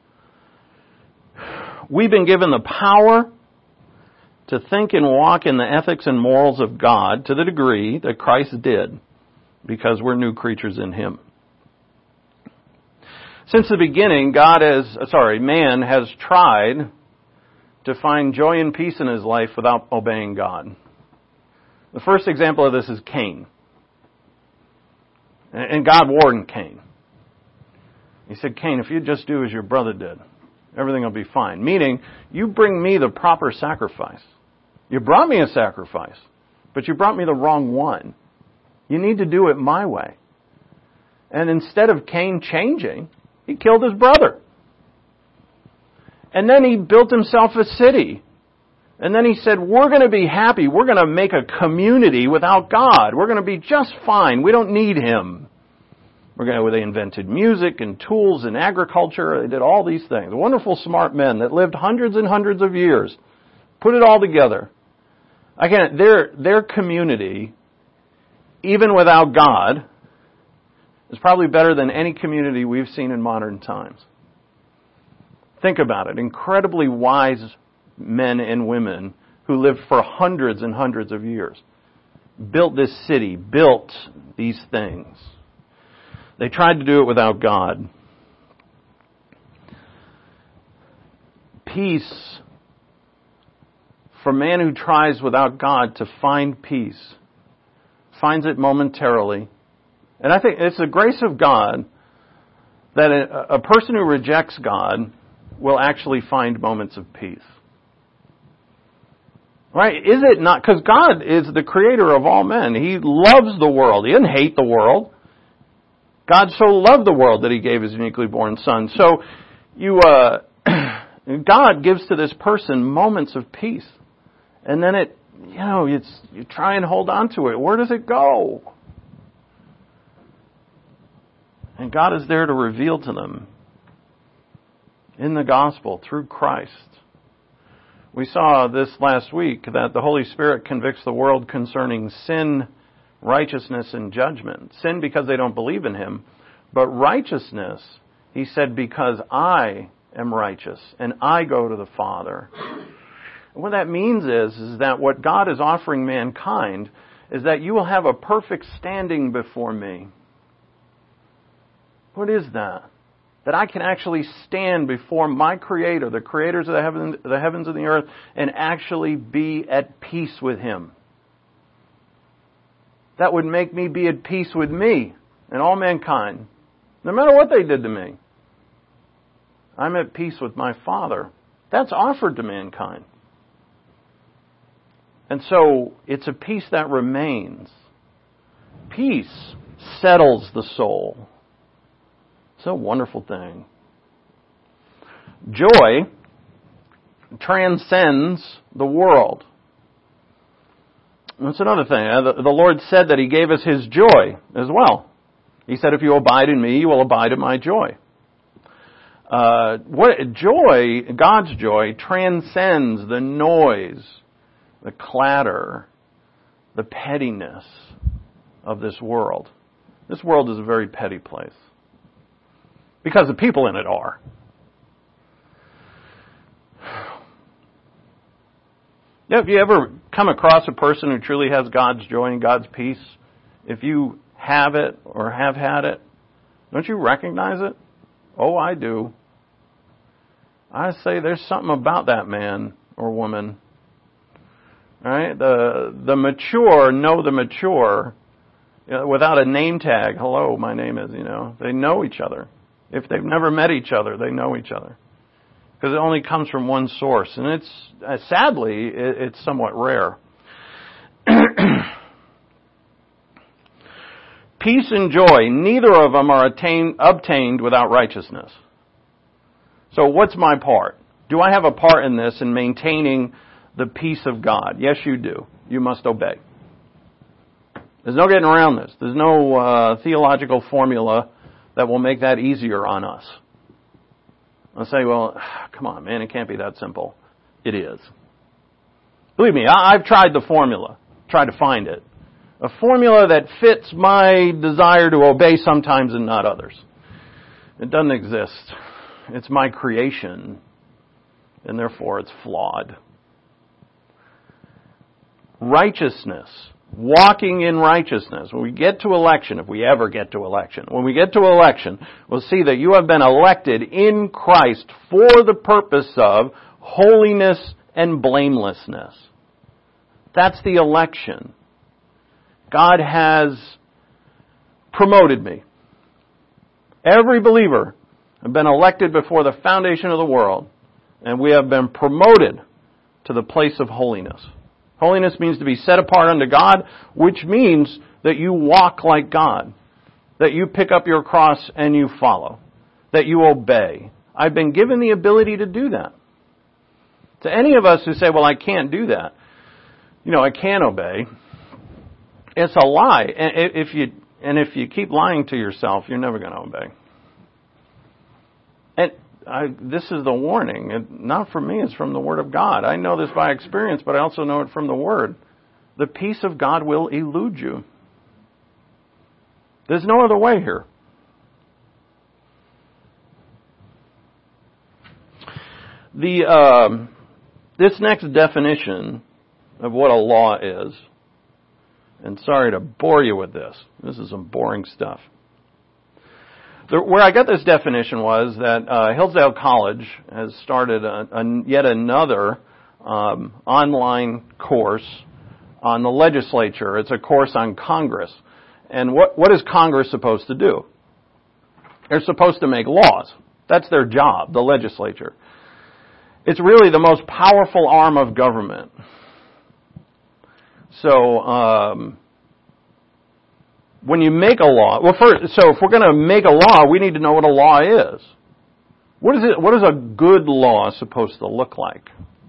we've been given the power to think and walk in the ethics and morals of God to the degree that Christ did, because we're new creatures in Him. Since the beginning, God has, sorry, man has tried to find joy and peace in his life without obeying God. The first example of this is Cain. And God warned Cain. He said, Cain, if you just do as your brother did, everything will be fine. Meaning, you bring me the proper sacrifice. You brought me a sacrifice, but you brought me the wrong one. You need to do it my way. And instead of Cain changing, he killed his brother. And then he built himself a city. And then he said, we're going to be happy. We're going to make a community without God. We're going to be just fine. We don't need Him. We're going to, they invented music and tools and agriculture. They did all these things. Wonderful, smart men that lived hundreds and hundreds of years. Put it all together. Again, their, their community, even without God, is probably better than any community we've seen in modern times. Think about it. Incredibly wise men and women who lived for hundreds and hundreds of years. Built this city, built these things. They tried to do it without God. Peace for man who tries without God to find peace, finds it momentarily. And I think it's the grace of God that a, a person who rejects God will actually find moments of peace. Right? Is it not? Because God is the creator of all men. He loves the world. He doesn't hate the world. God so loved the world that He gave His uniquely born Son. So you, uh, God gives to this person moments of peace. And then it, you know, it's, you try and hold on to it. Where does it go? And God is there to reveal to them in the gospel through Christ. We saw this last week that the Holy Spirit convicts the world concerning sin, righteousness, and judgment. Sin because they don't believe in Him, but righteousness, He said, because I am righteous and I go to the Father. And what that means is, is that what God is offering mankind is that you will have a perfect standing before me. What is that? That I can actually stand before my Creator, the creators of the heavens, the heavens and the earth, and actually be at peace with Him. That would make me be at peace with me and all mankind, no matter what they did to me. I'm at peace with my Father. That's offered to mankind. And so it's a peace that remains. Peace settles the soul. It's a wonderful thing. Joy transcends the world. That's another thing. The Lord said that He gave us His joy as well. He said, if you abide in me, you will abide in my joy. Uh, what joy, God's joy, transcends the noise, the clatter, the pettiness of this world. This world is a very petty place. Because the people in it are. Have you ever come across a person who truly has God's joy and God's peace? If you have it or have had it, don't you recognize it? Oh, I do. I say there's something about that man or woman. All right? The, the mature know the mature without a name tag. Hello, my name is, you know. They know each other. If they've never met each other, they know each other. Because it only comes from one source. And it's, uh, sadly, it, it's somewhat rare. Peace and joy, neither of them are attain, obtained without righteousness. So what's my part? Do I have a part in this in maintaining the peace of God? Yes, you do. You must obey. There's no getting around this. There's no uh, theological formula that will make that easier on us. I'll say, well, come on, man, it can't be that simple. It is. Believe me, I've tried the formula, tried to find it. A formula that fits my desire to obey sometimes and not others. It doesn't exist. It's my creation, and therefore it's flawed. Righteousness. Walking in righteousness. When we get to election, if we ever get to election, when we get to election, we'll see that you have been elected in Christ for the purpose of holiness and blamelessness. That's the election. God has promoted me. Every believer has been elected before the foundation of the world, and we have been promoted to the place of holiness. Holiness means to be set apart unto God, which means that you walk like God, that you pick up your cross and you follow, that you obey. I've been given the ability to do that. To any of us who say, well, I can't do that, you know, I can't obey, it's a lie. And if you, and if you keep lying to yourself, you're never going to obey. And I, this is the warning. It, not from me, it's from the Word of God. I know this by experience, but I also know it from the Word. The peace of God will elude you. There's no other way here. The um, this next definition of what a law is, and sorry to bore you with this. This is some boring stuff. Where I got this definition was that uh, Hillsdale College has started a, a, yet another um, online course on the legislature. It's a course on Congress. And what, what is Congress supposed to do? They're supposed to make laws. That's their job, the legislature. It's really the most powerful arm of government. So, um, when you make a law, well, first, so if we're going to make a law, we need to know what a law is. What is it? What is a good law supposed to look like?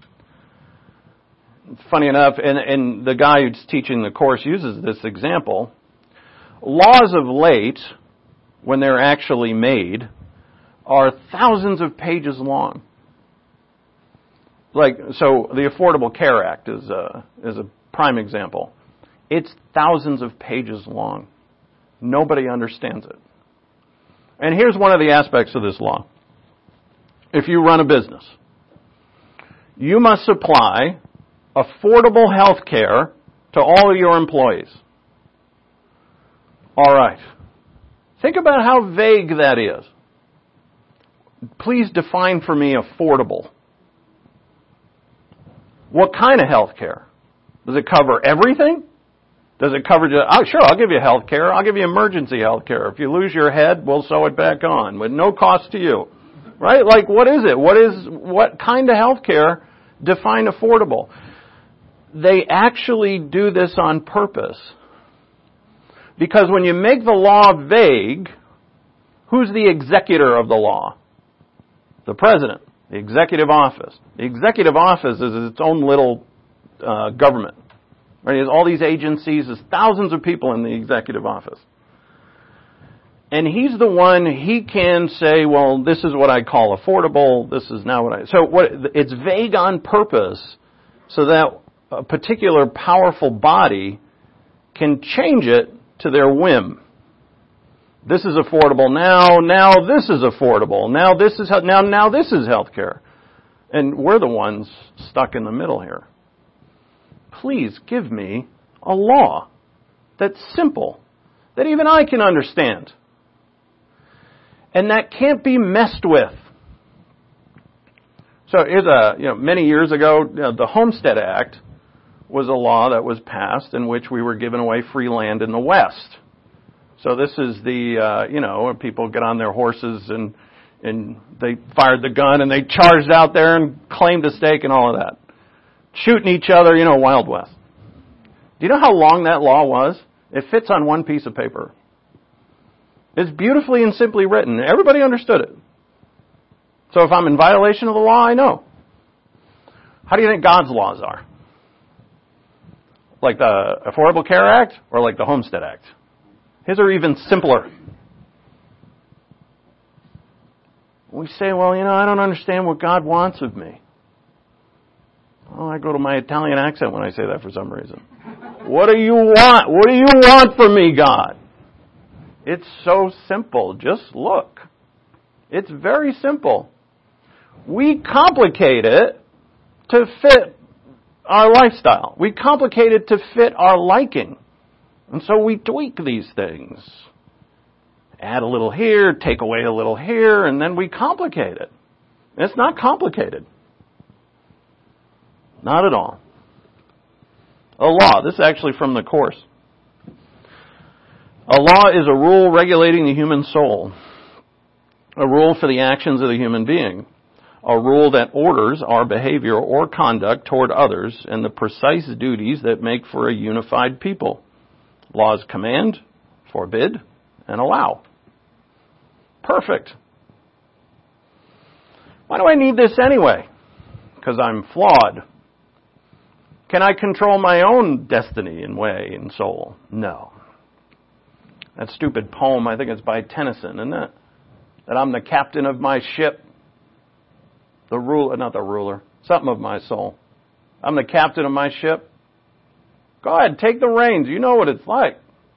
Funny enough, and, and the guy who's teaching the course uses this example. Laws of late, when they're actually made, are thousands of pages long. Like, so the Affordable Care Act is a, is a prime example. It's thousands of pages long. Nobody understands it. And here's one of the aspects of this law. If you run a business, you must supply affordable health care to all of your employees. All right. Think about how vague that is. Please define for me affordable. What kind of health care? Does it cover everything? Does it cover just, oh, sure, I'll give you health care. I'll give you emergency health care. If you lose your head, we'll sew it back on with no cost to you. Right? Like, what is it? What is, what kind of health care define affordable? They actually do this on purpose. Because when you make the law vague, who's the executor of the law? The president, the executive office. The executive office is its own little uh, government. Right? It has all these agencies, there's thousands of people in the executive office. And he's the one, he can say, well, this is what I call affordable, this is not what I... So what, it's vague on purpose so that a particular powerful body can change it to their whim. This is affordable now, now this is affordable, now this is now now this is healthcare. And we're the ones stuck in the middle here. Please give me a law that's simple, that even I can understand. And that can't be messed with. So here's a, you know, many years ago, you know, the Homestead Act was a law that was passed in which we were giving away free land in the West. So this is the, uh, you know, when people get on their horses and and they fired the gun and they charged out there and claimed a stake and all of that. Shooting each other, you know, Wild West. Do you know how long that law was? It fits on one piece of paper. It's beautifully and simply written. Everybody understood it. So if I'm in violation of the law, I know. How do you think God's laws are? Like the Affordable Care Act or like the Homestead Act? His are even simpler. We say, well, you know, I don't understand what God wants of me. Oh, I go to my Italian accent when I say that for some reason. What do you want? What do you want from me, God? It's so simple. Just look. It's very simple. We complicate it to fit our lifestyle. We complicate it to fit our liking. And so we tweak these things. Add a little here, take away a little here, and then we complicate it. It's not complicated. Not at all. A law. This is actually from the course. A law is a rule regulating the human soul. A rule for the actions of the human being. A rule that orders our behavior or conduct toward others and the precise duties that make for a unified people. Laws command, forbid, and allow. Perfect. Why do I need this anyway? Because I'm flawed. Can I control my own destiny and way and soul? No. That stupid poem, I think it's by Tennyson, isn't it? That I'm the captain of my ship. The ruler, not the ruler, something of my soul. I'm the captain of my ship. Go ahead, take the reins. You know what it's like.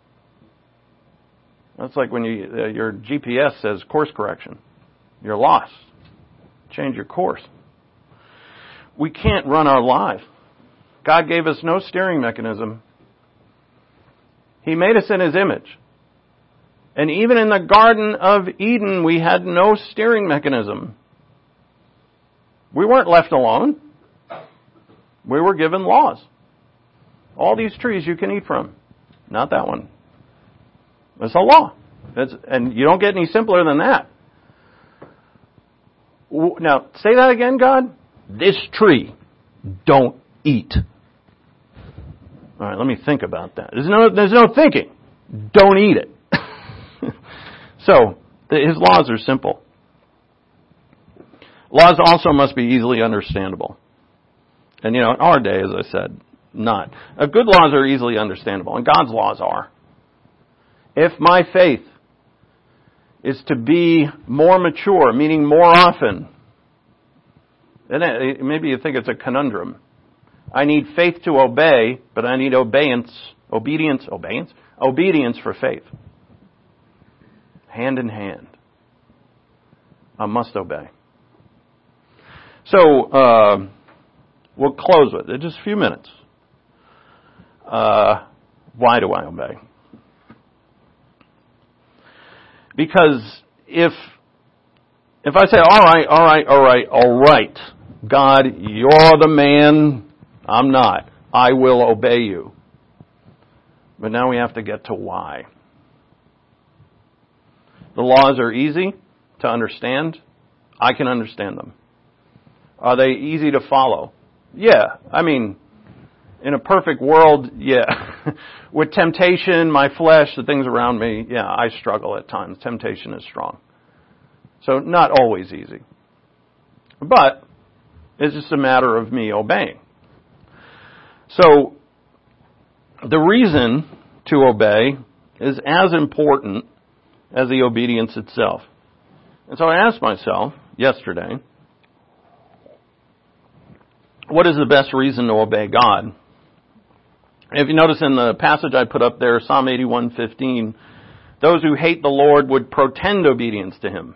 That's like when you, uh, your G P S says course correction. You're lost. Change your course. We can't run our lives. God gave us no steering mechanism. He made us in His image. And even in the Garden of Eden, we had no steering mechanism. We weren't left alone. We were given laws. All these trees you can eat from. Not that one. It's a law. It's, and you don't get any simpler than that. Now, say that again, God. This tree, don't eat. All right, let me think about that. There's no, there's no thinking. Don't eat it. So, the, his laws are simple. Laws also must be easily understandable. And, you know, in our day, as I said, not. Uh, good laws are easily understandable, and God's laws are. If my faith is to be more mature, meaning more often, then it, maybe you think it's a conundrum. I need faith to obey, but I need obedience, obedience, obedience, obedience for faith. Hand in hand. I must obey. So, uh, we'll close with it. Just a few minutes. Uh, why do I obey? Because if if I say, all right, all right, all right, all right, God, you're the man, I'm not. I will obey you. But now we have to get to why. The laws are easy to understand. I can understand them. Are they easy to follow? Yeah. I mean, in a perfect world, yeah. With temptation, my flesh, the things around me, yeah, I struggle at times. Temptation is strong. So not always easy. But it's just a matter of me obeying. So the reason to obey is as important as the obedience itself. And so I asked myself yesterday, what is the best reason to obey God? If you notice in the passage I put up there, Psalm eighty-one fifteen, those who hate the Lord would pretend obedience to Him.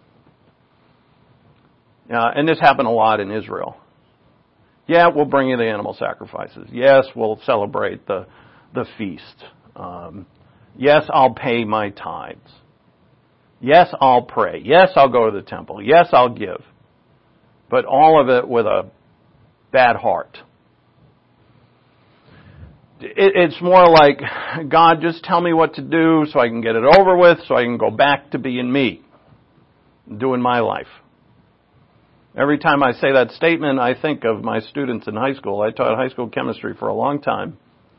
Uh, and this happened a lot in Israel. Yeah, we'll bring you the animal sacrifices. Yes, we'll celebrate the the feast. Um, yes, I'll pay my tithes. Yes, I'll pray. Yes, I'll go to the temple. Yes, I'll give. But all of it with a bad heart. It, it's more like, God, just tell me what to do so I can get it over with, so I can go back to being me, doing my life. Every time I say that statement, I think of my students in high school. I taught high school chemistry for a long time.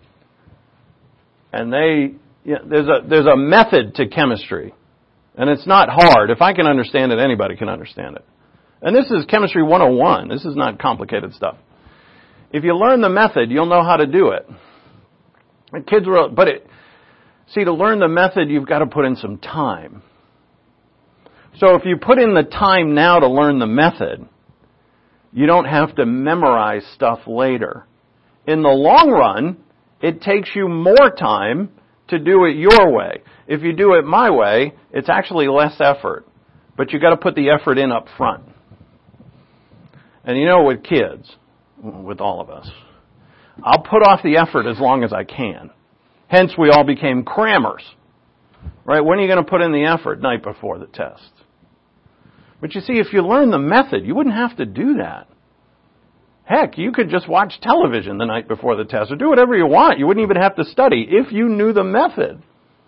And they, you know, there's a, there's a method to chemistry. And it's not hard. If I can understand it, anybody can understand it. And this is Chemistry one oh one. This is not complicated stuff. If you learn the method, you'll know how to do it. And kids were, but it, see, to learn the method, you've got to put in some time. So if you put in the time now to learn the method, you don't have to memorize stuff later. In the long run, it takes you more time to do it your way. If you do it my way, it's actually less effort. But you've got to put the effort in up front. And you know, with kids, with all of us, I'll put off the effort as long as I can. Hence, we all became crammers. Right? When are you going to put in the effort? Night before the test. But you see, if you learn the method, you wouldn't have to do that. Heck, you could just watch television the night before the test or do whatever you want. You wouldn't even have to study if you knew the method.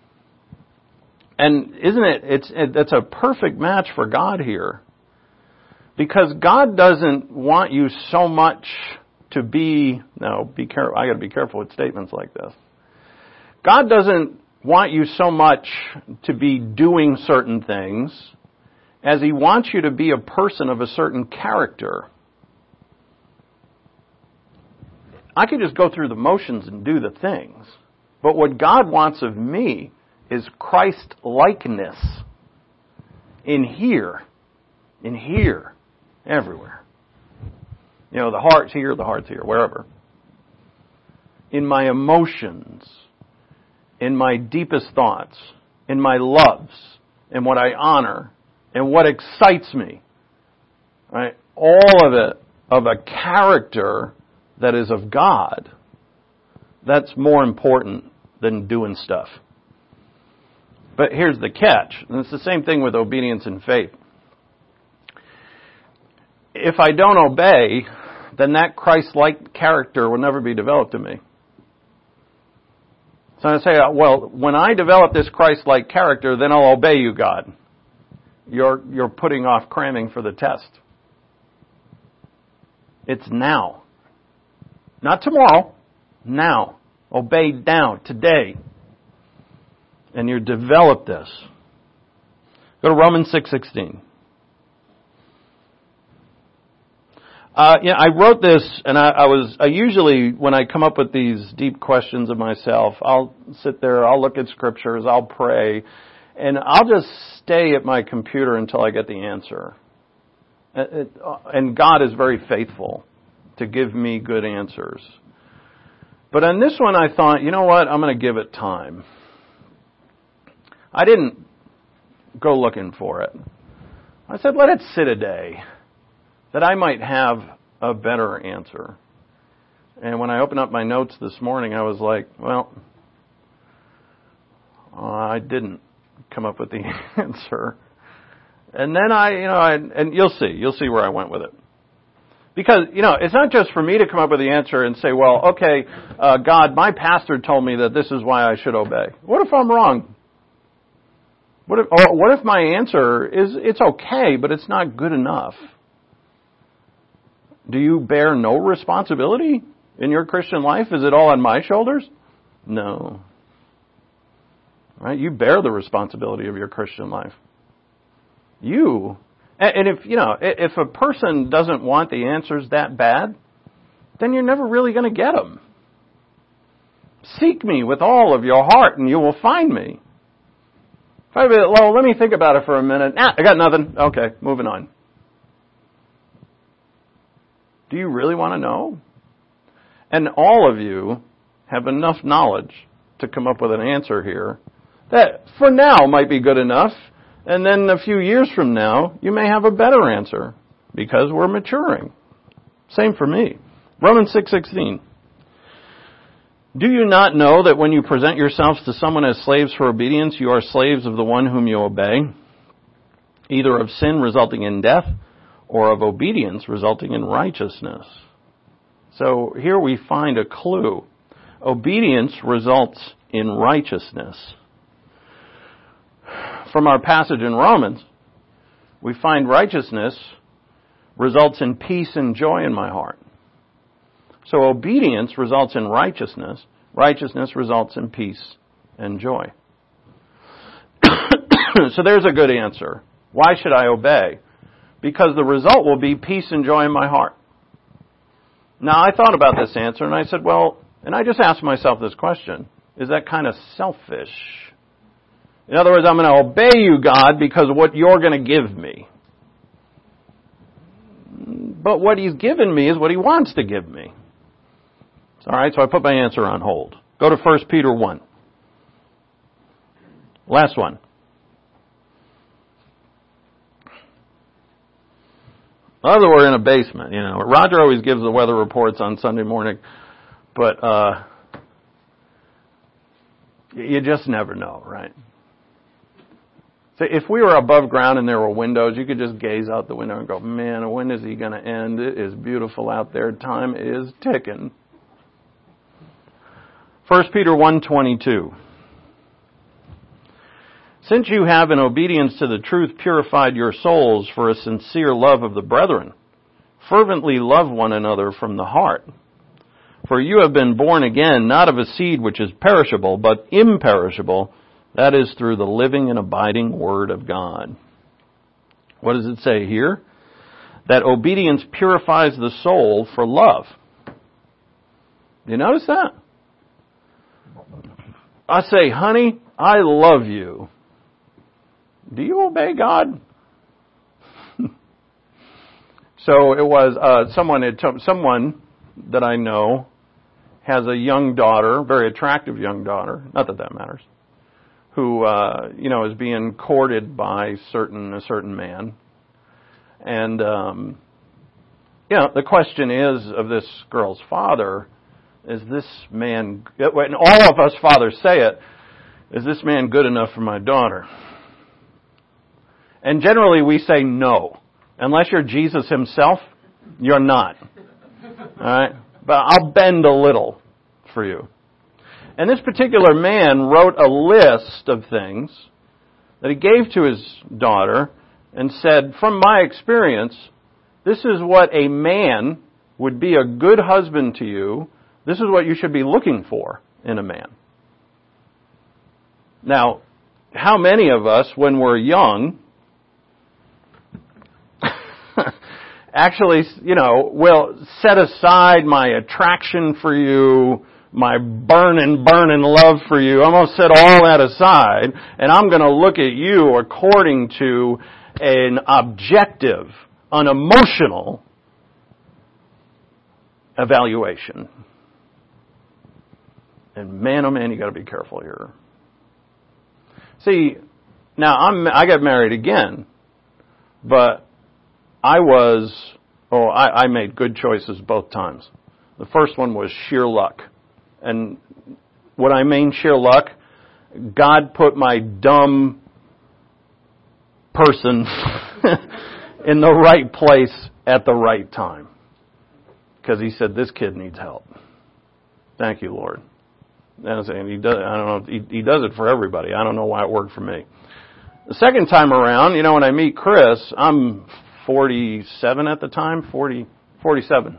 And isn't it, it's, it, it's a perfect match for God here. Because God doesn't want you so much to be, no, be careful, I gotta be careful with statements like this. God doesn't want you so much to be doing certain things as He wants you to be a person of a certain character. I could just go through the motions and do the things. But what God wants of me is Christ-likeness in here, in here, everywhere. You know, the heart's here, the heart's here, wherever. In my emotions, in my deepest thoughts, in my loves, in what I honor, and what excites me. Right? All of it of a character that is of God. That's more important than doing stuff. But here's the catch. And it's the same thing with obedience and faith. If I don't obey, then that Christ-like character will never be developed in me. So I say, well, when I develop this Christ-like character, then I'll obey you, God. You're, you're putting off cramming for the test. It's now. Not tomorrow. Now. Obey now, today. And you develop this. Go to Romans six sixteen. Uh, yeah, I wrote this, and I, I was, I usually, when I come up with these deep questions of myself, I'll sit there, I'll look at scriptures, I'll pray, and I'll just stay at my computer until I get the answer. It, and God is very faithful to give me good answers. But on this one, I thought, you know what, I'm going to give it time. I didn't go looking for it. I said, let it sit a day, that I might have a better answer. And when I opened up my notes this morning, I was like, well, I didn't come up with the answer. And then I, you know, I, and you'll see, you'll see where I went with it. Because, you know, it's not just for me to come up with the answer and say, well, okay, uh, God, my pastor told me that this is why I should obey. What if I'm wrong? What if, or what if my answer is, it's okay, but it's not good enough? Do you bear no responsibility in your Christian life? Is it all on my shoulders? No. Right? You bear the responsibility of your Christian life. You. And if, you know, if a person doesn't want the answers that bad, then you're never really going to get them. Seek me with all of your heart and you will find me. If I, well, let me think about it for a minute. Nah, I got nothing. Okay, moving on. Do you really want to know? And all of you have enough knowledge to come up with an answer here that for now might be good enough. And then a few years from now, you may have a better answer because we're maturing. Same for me. Romans six sixteen. Do you not know that when you present yourselves to someone as slaves for obedience, you are slaves of the one whom you obey, either of sin resulting in death or of obedience resulting in righteousness? So here we find a clue. Obedience results in righteousness. From our passage in Romans, we find righteousness results in peace and joy in my heart. So obedience results in righteousness. Righteousness results in peace and joy. So there's a good answer. Why should I obey? Because the result will be peace and joy in my heart. Now, I thought about this answer and I said, well, and I just asked myself this question, is that kind of selfish? In other words, I'm going to obey you, God, because of what you're going to give me. But what He's given me is what He wants to give me. All right, so I put my answer on hold. Go to First Peter one. Last one. Other we're in a basement, you know. Roger always gives the weather reports on Sunday morning, but uh, you just never know, right? So if we were above ground and there were windows, you could just gaze out the window and go, man, when is he going to end? It is beautiful out there. Time is ticking. First Peter one twenty-two. Since you have in obedience to the truth purified your souls for a sincere love of the brethren, fervently love one another from the heart. For you have been born again, not of a seed which is perishable, but imperishable, that is through the living and abiding Word of God. What does it say here? That obedience purifies the soul for love. You notice that? I say, honey, I love you. Do you obey God? So it was uh, someone had t- someone that I know has a young daughter, very attractive young daughter. Not that that matters. Who uh, you know is being courted by certain a certain man, and um, you know the question is of this girl's father: is this man? And all of us fathers say it: is this man good enough for my daughter? And generally we say no. Unless you're Jesus Himself, you're not. All right? But I'll bend a little for you. And this particular man wrote a list of things that he gave to his daughter and said, from my experience, this is what a man would be a good husband to you. This is what you should be looking for in a man. Now, how many of us, when we're young, actually, you know, will set aside my attraction for you, my burning, burning love for you. I'm going to set all that aside, and I'm going to look at you according to an objective, an emotional evaluation. And man, oh man, you got to be careful here. See, now I'm I got married again, but I was oh I, I made good choices both times. The first one was sheer luck, and what I mean sheer luck, God put my dumb person in the right place at the right time, because He said this kid needs help. Thank you, Lord. And he does. I don't know. He, he does it for everybody. I don't know why it worked for me. The second time around, you know, when I meet Chris, I'm forty-seven at the time, forty, forty-seven.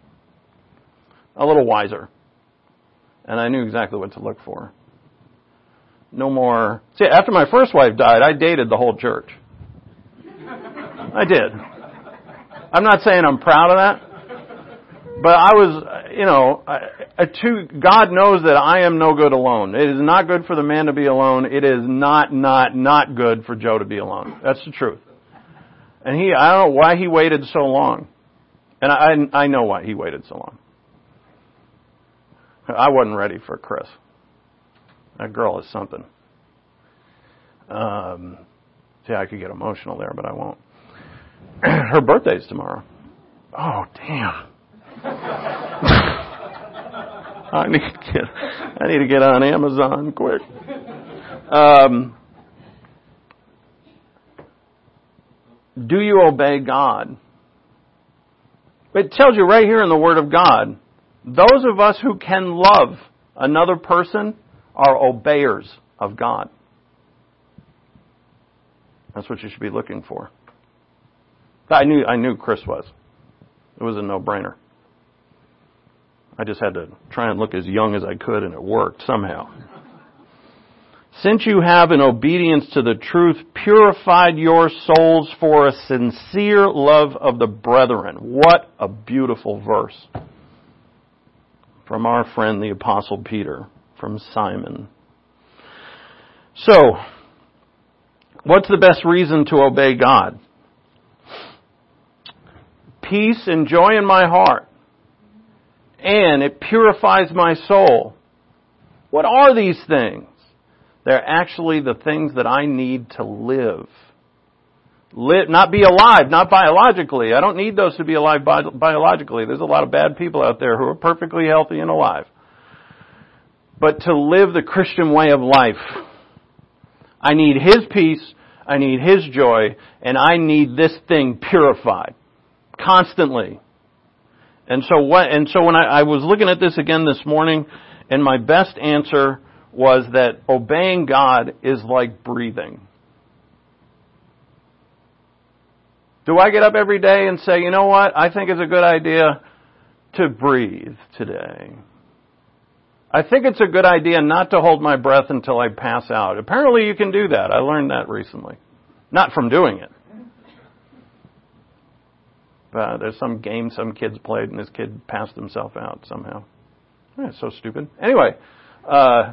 A little wiser, and I knew exactly what to look for. No more. See, after my first wife died, I dated the whole church. I did. I'm not saying I'm proud of that. But I was, you know, uh, to, God knows that I am no good alone. It is not good for the man to be alone. It is not, not, not good for Joe to be alone. That's the truth. And he, I don't know why he waited so long. And I, I know why he waited so long. I wasn't ready for Chris. That girl is something. Um, see, I could get emotional there, but I won't. Her birthday's tomorrow. Oh, damn. I need to get I need to get on Amazon quick. Um, do you obey God? It tells you right here in the Word of God, those of us who can love another person are obeyers of God. That's what you should be looking for. I knew I knew Chris was. It was a no-brainer. I just had to try and look as young as I could, and it worked somehow. Since you have, in obedience to the truth, purified your souls for a sincere love of the brethren. What a beautiful verse. From our friend, the Apostle Peter, from Simon. So, what's the best reason to obey God? Peace and joy in my heart. And it purifies my soul. What are these things? They're actually the things that I need to live. Live, not be alive, not biologically. I don't need those to be alive bi- biologically. There's a lot of bad people out there who are perfectly healthy and alive. But to live the Christian way of life, I need His peace, I need His joy, and I need this thing purified constantly. And so what, and so when I, I was looking at this again this morning, and my best answer was that obeying God is like breathing. Do I get up every day and say, you know what, I think it's a good idea to breathe today? I think it's a good idea not to hold my breath until I pass out. Apparently you can do that. I learned that recently. Not from doing it. Uh, there's some game some kids played, and this kid passed himself out somehow. Yeah, it's so stupid. Anyway, uh,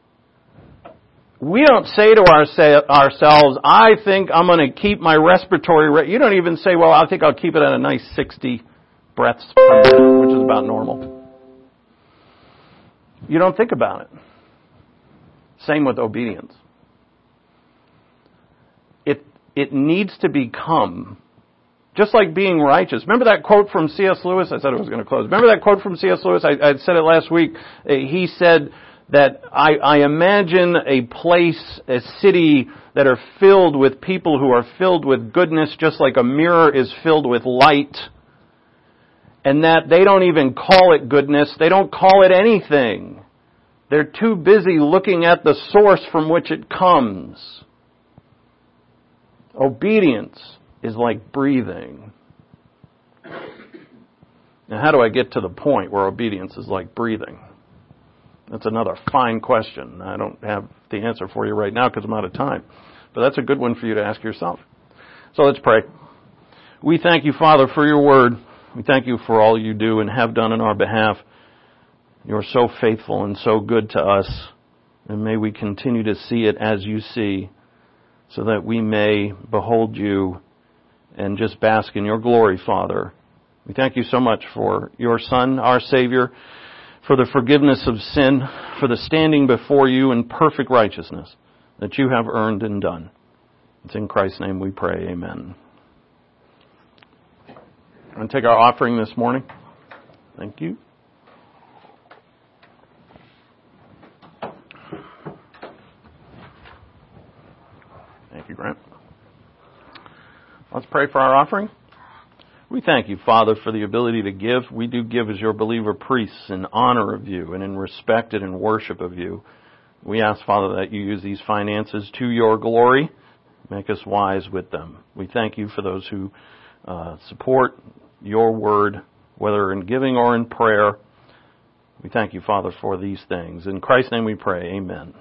we don't say to our, ourselves, I think I'm going to keep my respiratory rate. You don't even say, well, I think I'll keep it at a nice sixty breaths per minute, which is about normal. You don't think about it. Same with obedience. It, it needs to become... Just like being righteous. Remember that quote from C S Lewis? I said I was going to close. Remember that quote from C S Lewis? I, I said it last week. He said that I, I imagine a place, a city that are filled with people who are filled with goodness, just like a mirror is filled with light. and that they don't even call it goodness. They don't call it anything. They're too busy looking at the source from which it comes. Obedience is like breathing. Now, how do I get to the point where obedience is like breathing? That's another fine question. I don't have the answer for you right now because I'm out of time. But that's a good one for you to ask yourself. So let's pray. We thank you, Father, for your word. We thank you for all you do and have done on our behalf. You're so faithful and so good to us. And may we continue to see it as you see, so that we may behold you and just bask in your glory, Father. We thank you so much for your Son, our Savior, for the forgiveness of sin, for the standing before you in perfect righteousness that you have earned and done. It's in Christ's name we pray. Amen. I'm going to take our offering this morning. Thank you. Thank you, Grant. Let's pray for our offering. We thank you, Father, for the ability to give. We do give as your believer priests in honor of you and in respect and in worship of you. We ask, Father, that you use these finances to your glory. Make us wise with them. We thank you for those who uh, support your word, whether in giving or in prayer. We thank you, Father, for these things. In Christ's name we pray. Amen.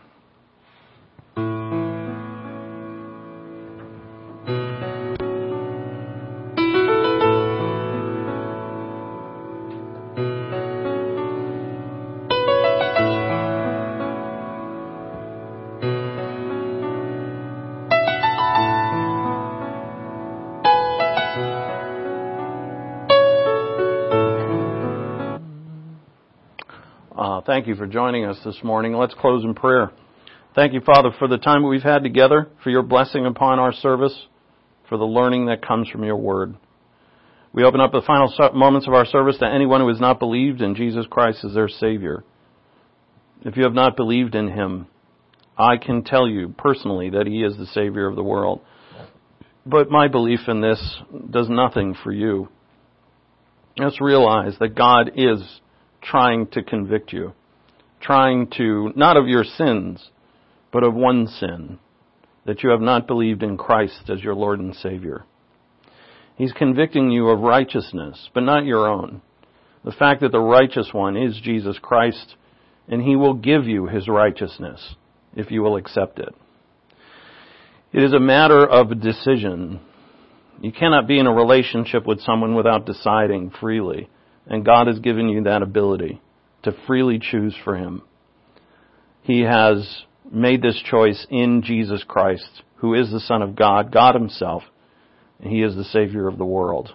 Thank you for joining us this morning. Let's close in prayer. Thank you, Father, for the time we've had together, for your blessing upon our service, for the learning that comes from your word. We open up the final moments of our service to anyone who has not believed in Jesus Christ as their Savior. If you have not believed in him, I can tell you personally that he is the Savior of the world. But my belief in this does nothing for you. Just realize that God is trying to convict you, trying to, not of your sins, but of one sin, that you have not believed in Christ as your Lord and Savior. He's convicting you of righteousness, but not your own. The fact that the righteous one is Jesus Christ, and he will give you his righteousness if you will accept it. It is a matter of decision. You cannot be in a relationship with someone without deciding freely. And God has given you that ability to freely choose for him. He has made this choice in Jesus Christ, who is the Son of God, God himself, and he is the Savior of the world.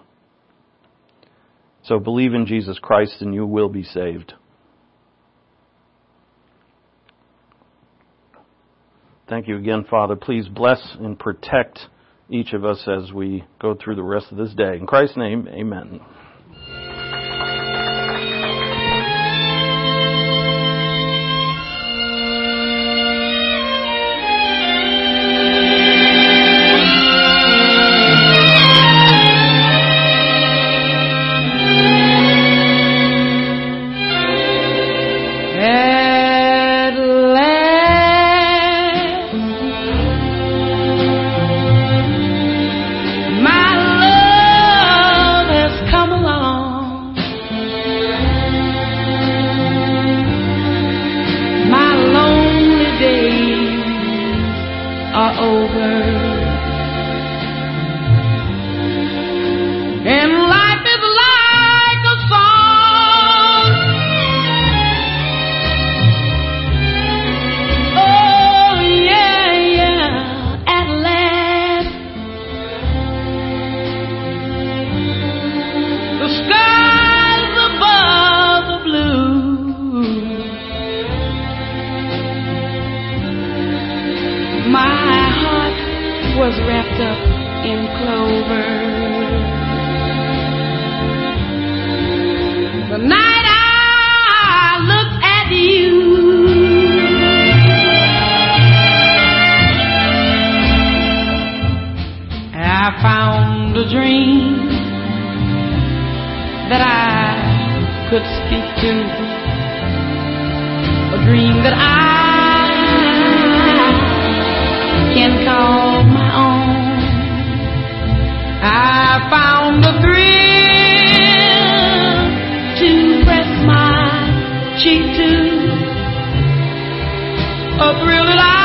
So believe in Jesus Christ and you will be saved. Thank you again, Father. Please bless and protect each of us as we go through the rest of this day. In Christ's name, amen. That I that I can call my own. I found the thrill to press my cheek to, a thrill that I